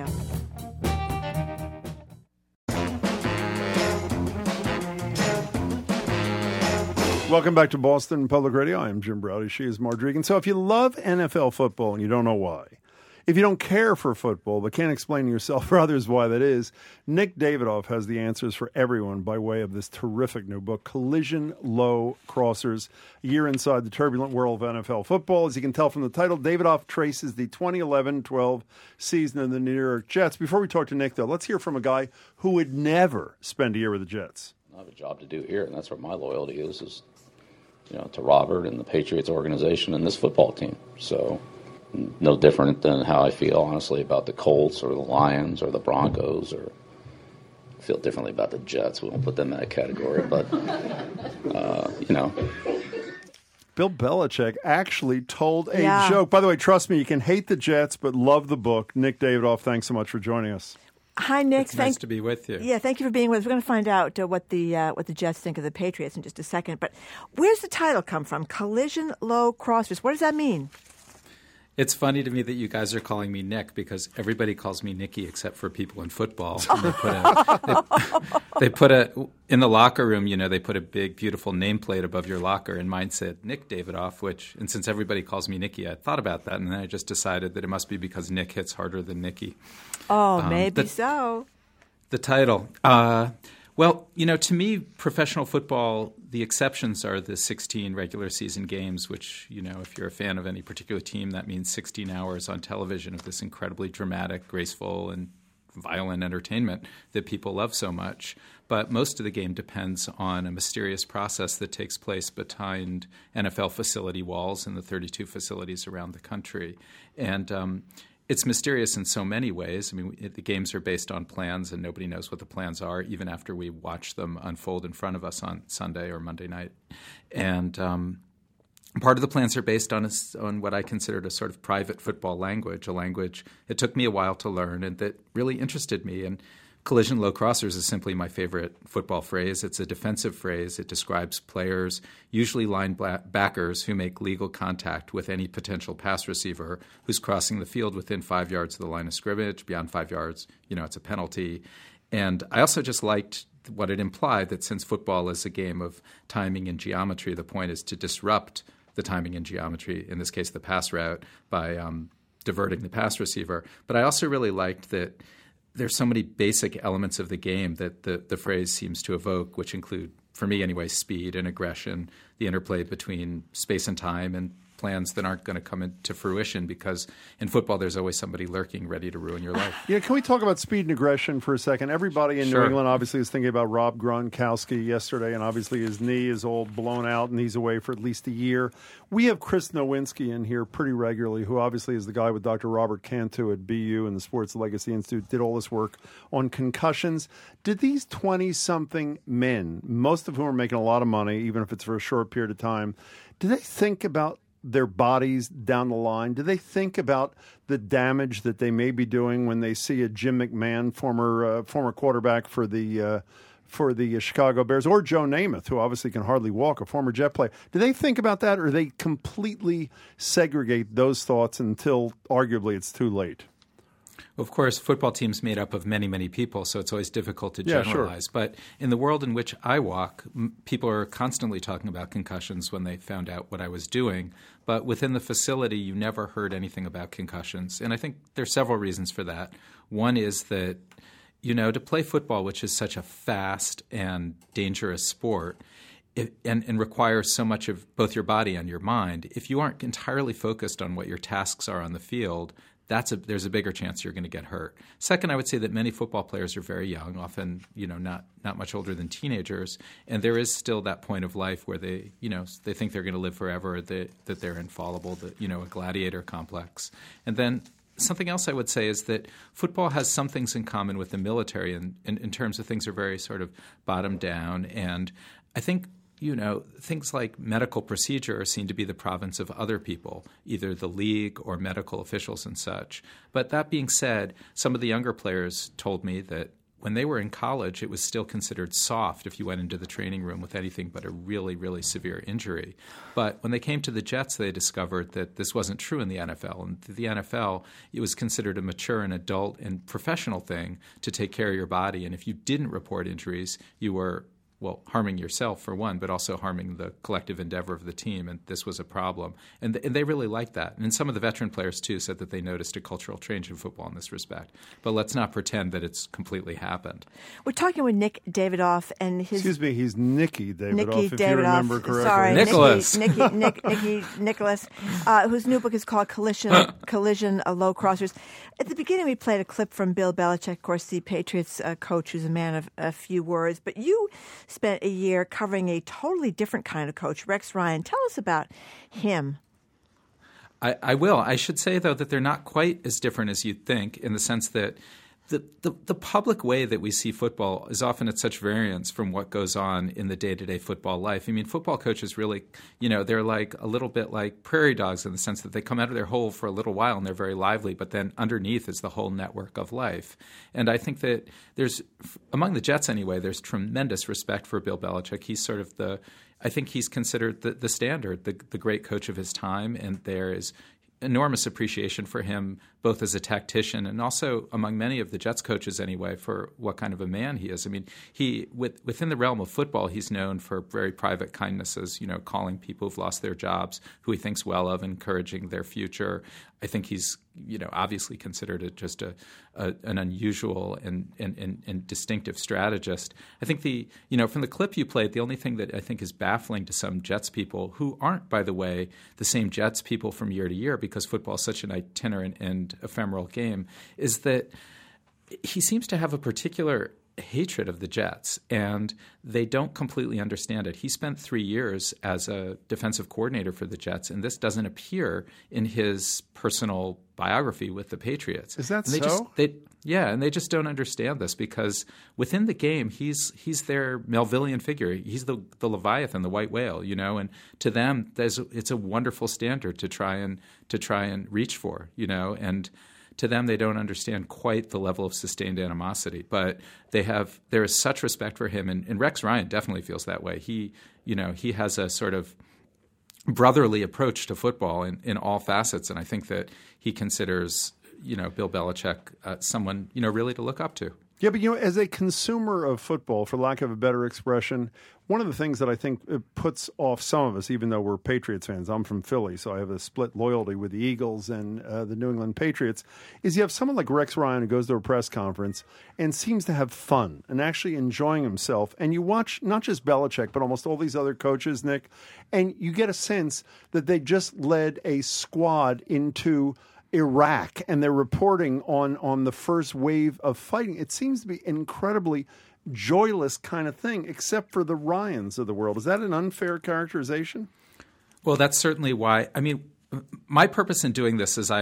Welcome back to Boston Public Radio. I'm Jim Browdy. She is Marge Regan. So if you love NFL football and you don't know why, if you don't care for football but can't explain to yourself or others why that is, Nick Davidoff has the answers for everyone by way of this terrific new book, Collision Low Crossers, a year inside the turbulent world of NFL football. As you can tell from the title, Davidoff traces the 2011-12 season of the New York Jets. Before we talk to Nick, though, let's hear from a guy who would never spend a year with the Jets. I have a job to do here, and that's where my loyalty is to Robert and the Patriots organization and this football team. So no different than how I feel, honestly, about the Colts or the Lions or the Broncos, or I feel differently about the Jets. We won't put them in that category, but, Bill Belichick actually told a joke. By the way, trust me, you can hate the Jets but love the book. Nick Davidoff, thanks so much for joining us. Hi, Nick. It's nice to be with you. Yeah, thank you for being with us. We're going to find out what the Jets think of the Patriots in just a second. But where's the title come from? Collision Low Crossers. What does that mean? It's funny to me that you guys are calling me Nick because everybody calls me Nicky except for people in football. They put in the locker room, they put a big, beautiful nameplate above your locker, and mine said Nick Davidoff, and since everybody calls me Nicky, I thought about that, and then I just decided that it must be because Nick hits harder than Nicky. Oh, maybe so. The title. Well, to me, professional football, the exceptions are the 16 regular season games, which, if you're a fan of any particular team, that means 16 hours on television of this incredibly dramatic, graceful, and violent entertainment that people love so much. But most of the game depends on a mysterious process that takes place behind NFL facility walls in the 32 facilities around the country. And it's mysterious in so many ways. I mean, the games are based on plans, and nobody knows what the plans are, even after we watch them unfold in front of us on Sunday or Monday night. And part of the plans are based on what I considered a sort of private football language, a language it took me a while to learn and that really interested me. And collision low crossers is simply my favorite football phrase. It's a defensive phrase. It describes players, usually linebackers, who make legal contact with any potential pass receiver who's crossing the field within 5 yards of the line of scrimmage. Beyond 5 yards, it's a penalty. And I also just liked what it implied, that since football is a game of timing and geometry, the point is to disrupt the timing and geometry, in this case the pass route, by diverting the pass receiver. But I also really liked that there's so many basic elements of the game that the phrase seems to evoke, which include, for me anyway, speed and aggression, the interplay between space and time, and plans that aren't going to come into fruition, because in football there's always somebody lurking ready to ruin your life. Can we talk about speed and aggression for a second? Everybody in Sure. New England obviously is thinking about Rob Gronkowski yesterday, and obviously his knee is all blown out and he's away for at least a year. We have Chris Nowinski in here pretty regularly, who obviously is the guy with Dr. Robert Cantu at BU and the Sports Legacy Institute, did all this work on concussions. Did these 20-something men, most of whom are making a lot of money, even if it's for a short period of time, do they think about their bodies down the line? Do they think about the damage that they may be doing when they see a Jim McMahon, former quarterback for the Chicago Bears, or Joe Namath, who obviously can hardly walk, a former Jet player? Do they think about that, or do they completely segregate those thoughts until arguably it's too late? Of course, football teams made up of many, many people, so it's always difficult to generalize. Sure. But in the world in which I walk, people are constantly talking about concussions when they found out what I was doing. But within the facility, you never heard anything about concussions. And I think there's several reasons for that. One is that, to play football, which is such a fast and dangerous sport, and requires so much of both your body and your mind, if you aren't entirely focused on what your tasks are on the field, there's a bigger chance you're going to get hurt. Second, I would say that many football players are very young, often not much older than teenagers, and there is still that point of life where they think they're going to live forever, that they're infallible, a gladiator complex. And then something else I would say is that football has some things in common with the military in terms of things are very sort of bottom down, and I think things like medical procedure are seen to be the province of other people, either the league or medical officials and such. But that being said, some of the younger players told me that when they were in college, it was still considered soft if you went into the training room with anything but a really, really severe injury. But when they came to the Jets, they discovered that this wasn't true in the NFL. And the NFL, it was considered a mature and adult and professional thing to take care of your body. And if you didn't report injuries, you were harming yourself for one, but also harming the collective endeavor of the team, and this was a problem. And they really liked that. And some of the veteran players, too, said that they noticed a cultural change in football in this respect. But let's not pretend that it's completely happened. We're talking with Nick Davidoff and his... Excuse me, he's Nicky Davidoff, if you remember correctly. Sorry, Nicholas. Nicholas, whose new book is called Collision, Low Crossers. At the beginning, we played a clip from Bill Belichick, of course, the Patriots coach, who's a man of a few words. But you spent a year covering a totally different kind of coach, Rex Ryan. Tell us about him. I will. I should say, though, that they're not quite as different as you'd think, in the sense that the public way that we see football is often at such variance from what goes on in the day-to-day football life. I mean, football coaches really, they're like a little bit like prairie dogs in the sense that they come out of their hole for a little while and they're very lively, but then underneath is the whole network of life. And I think that there's, among the Jets anyway, there's tremendous respect for Bill Belichick. He's sort of I think he's considered the standard, the great coach of his time, and there is enormous appreciation for him, both as a tactician and also among many of the Jets coaches anyway, for what kind of a man he is. I mean, within the realm of football, he's known for very private kindnesses, calling people who've lost their jobs, who he thinks well of, encouraging their future. I think he's, obviously considered just an unusual and distinctive strategist. I think from the clip you played, the only thing that I think is baffling to some Jets people, who aren't, by the way, the same Jets people from year to year, because football is such an itinerant and ephemeral game, is that he seems to have a particular hatred of the Jets, and they don't completely understand it. He spent 3 years as a defensive coordinator for the Jets, and this doesn't appear in his personal biography with the Patriots. Is that so? And they just don't understand this, because within the game, he's their Melvillian figure. He's the Leviathan, the white whale, and to them, it's a wonderful standard to try and reach for, and to them, they don't understand quite the level of sustained animosity, but there is such respect for him, and Rex Ryan definitely feels that way. He has a sort of brotherly approach to football in all facets, and I think that he considers Bill Belichick someone really to look up to. Yeah, but as a consumer of football, for lack of a better expression, one of the things that I think puts off some of us, even though we're Patriots fans, I'm from Philly, so I have a split loyalty with the Eagles and the New England Patriots, is you have someone like Rex Ryan who goes to a press conference and seems to have fun and actually enjoying himself. And you watch not just Belichick, but almost all these other coaches, Nick, and you get a sense that they just led a squad into Iraq, and they're reporting on the first wave of fighting. It seems to be an incredibly joyless kind of thing, except for the Ryans of the world. Is that an unfair characterization? Well, that's certainly why. I mean, my purpose in doing this is,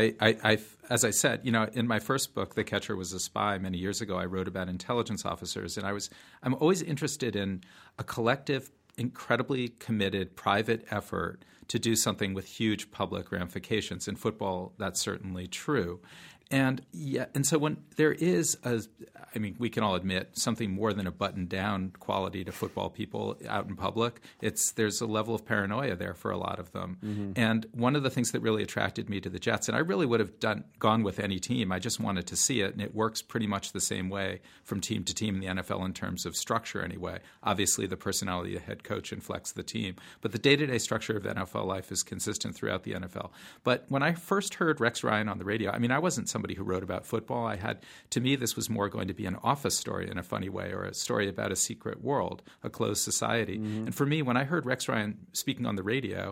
as I said, in my first book, The Catcher Was a Spy, many years ago, I wrote about intelligence officers, and I'm always interested in a collective, incredibly committed private effort to do something with huge public ramifications. In football, that's certainly true. And so when there is we can all admit something more than a button-down quality to football people out in public. There's a level of paranoia there for a lot of them. Mm-hmm. And one of the things that really attracted me to the Jets, and I really would have gone with any team, I just wanted to see it, and it works pretty much the same way from team to team in the NFL in terms of structure anyway. Obviously, the personality of the head coach inflects the team, but the day-to-day structure of NFL life is consistent throughout the NFL. But when I first heard Rex Ryan on the radio, I wasn't somebody who wrote about football. To me, this was more going to be an office story in a funny way, or a story about a secret world, a closed society. Mm-hmm. And for me, when I heard Rex Ryan speaking on the radio,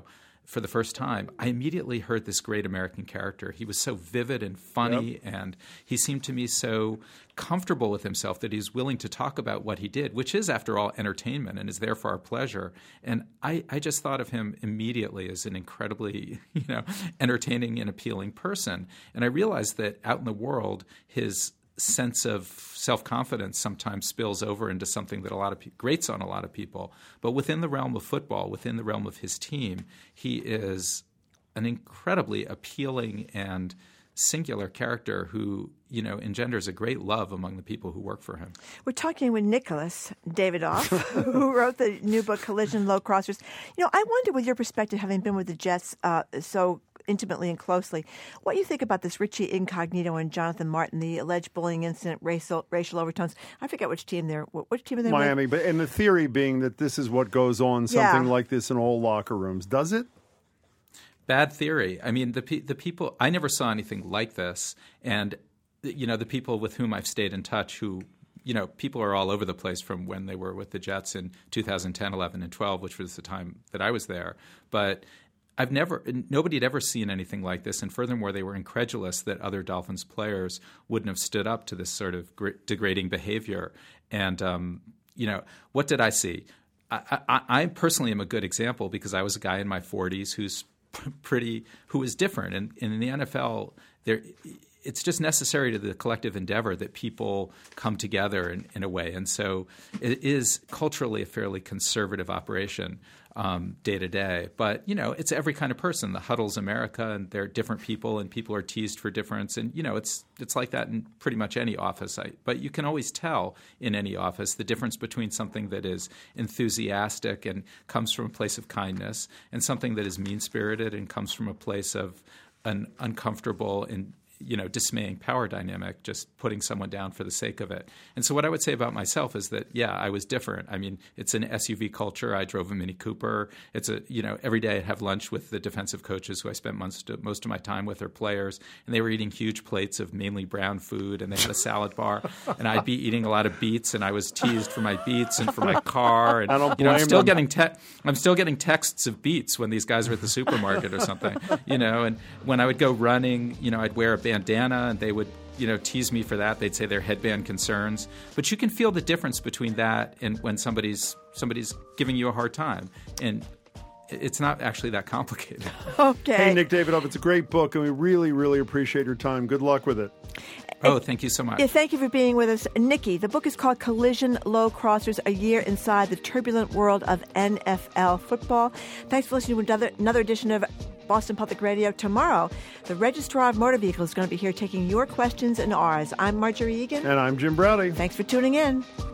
for the first time, I immediately heard this great American character. He was so vivid and funny, and he seemed to me so comfortable with himself that he's willing to talk about what he did, which is, after all, entertainment and is there for our pleasure. And I just thought of him immediately as an incredibly, entertaining and appealing person. And I realized that out in the world, his sense of self-confidence sometimes spills over into something that a lot of grates on a lot of people. But within the realm of football, within the realm of his team, he is an incredibly appealing and singular character who, engenders a great love among the people who work for him. We're talking with Nicholas Davidoff, who wrote the new book, Collision Low Crossers. I wonder, with your perspective, having been with the Jets so intimately and closely, what you think about this Richie Incognito and Jonathan Martin, the alleged bullying incident, racial overtones. I forget which team are they Miami, with? And the theory being that this is what goes on, something like this in all locker rooms. Does it? Bad theory. I mean, the people – I never saw anything like this. And, the people with whom I've stayed in touch who – people are all over the place from when they were with the Jets in 2010, 11, and 12, which was the time that I was there. But – nobody had ever seen anything like this, and furthermore, they were incredulous that other Dolphins players wouldn't have stood up to this sort of degrading behavior. And what did I see? I personally am a good example because I was a guy in my 40s who is different, and in the NFL, it's just necessary to the collective endeavor that people come together in a way, and so it is culturally a fairly conservative operation. Day to day. But, it's every kind of person. The Huddle's America, and they're different people, and people are teased for difference. And, it's like that in pretty much any office. But you can always tell in any office the difference between something that is enthusiastic and comes from a place of kindness and something that is mean-spirited and comes from a place of an uncomfortable and dismaying power dynamic, just putting someone down for the sake of it. And so what I would say about myself is that, I was different. I mean, it's an SUV culture. I drove a Mini Cooper. It's every day I'd have lunch with the defensive coaches who I spent most of my time with, or players, and they were eating huge plates of mainly brown food, and they had a salad bar, and I'd be eating a lot of beets, and I was teased for my beets and for my car. And, I don't blame I'm still getting texts of beets when these guys are at the supermarket or something, and when I would go running, I'd wear a bandana, and they would tease me for that. They'd say they're headband concerns. But you can feel the difference between that and when somebody's giving you a hard time. And it's not actually that complicated. Okay. Hey, Nick Davidoff, it's a great book, and we really, really appreciate your time. Good luck with it. Oh, thank you so much. Yeah, thank you for being with us. Nikki, the book is called Collision Low Crossers, A Year Inside the Turbulent World of NFL Football. Thanks for listening to another edition of Boston Public Radio. Tomorrow, the Registrar of Motor Vehicles is going to be here taking your questions and ours. I'm Marjorie Egan. And I'm Jim Browdy. Thanks for tuning in.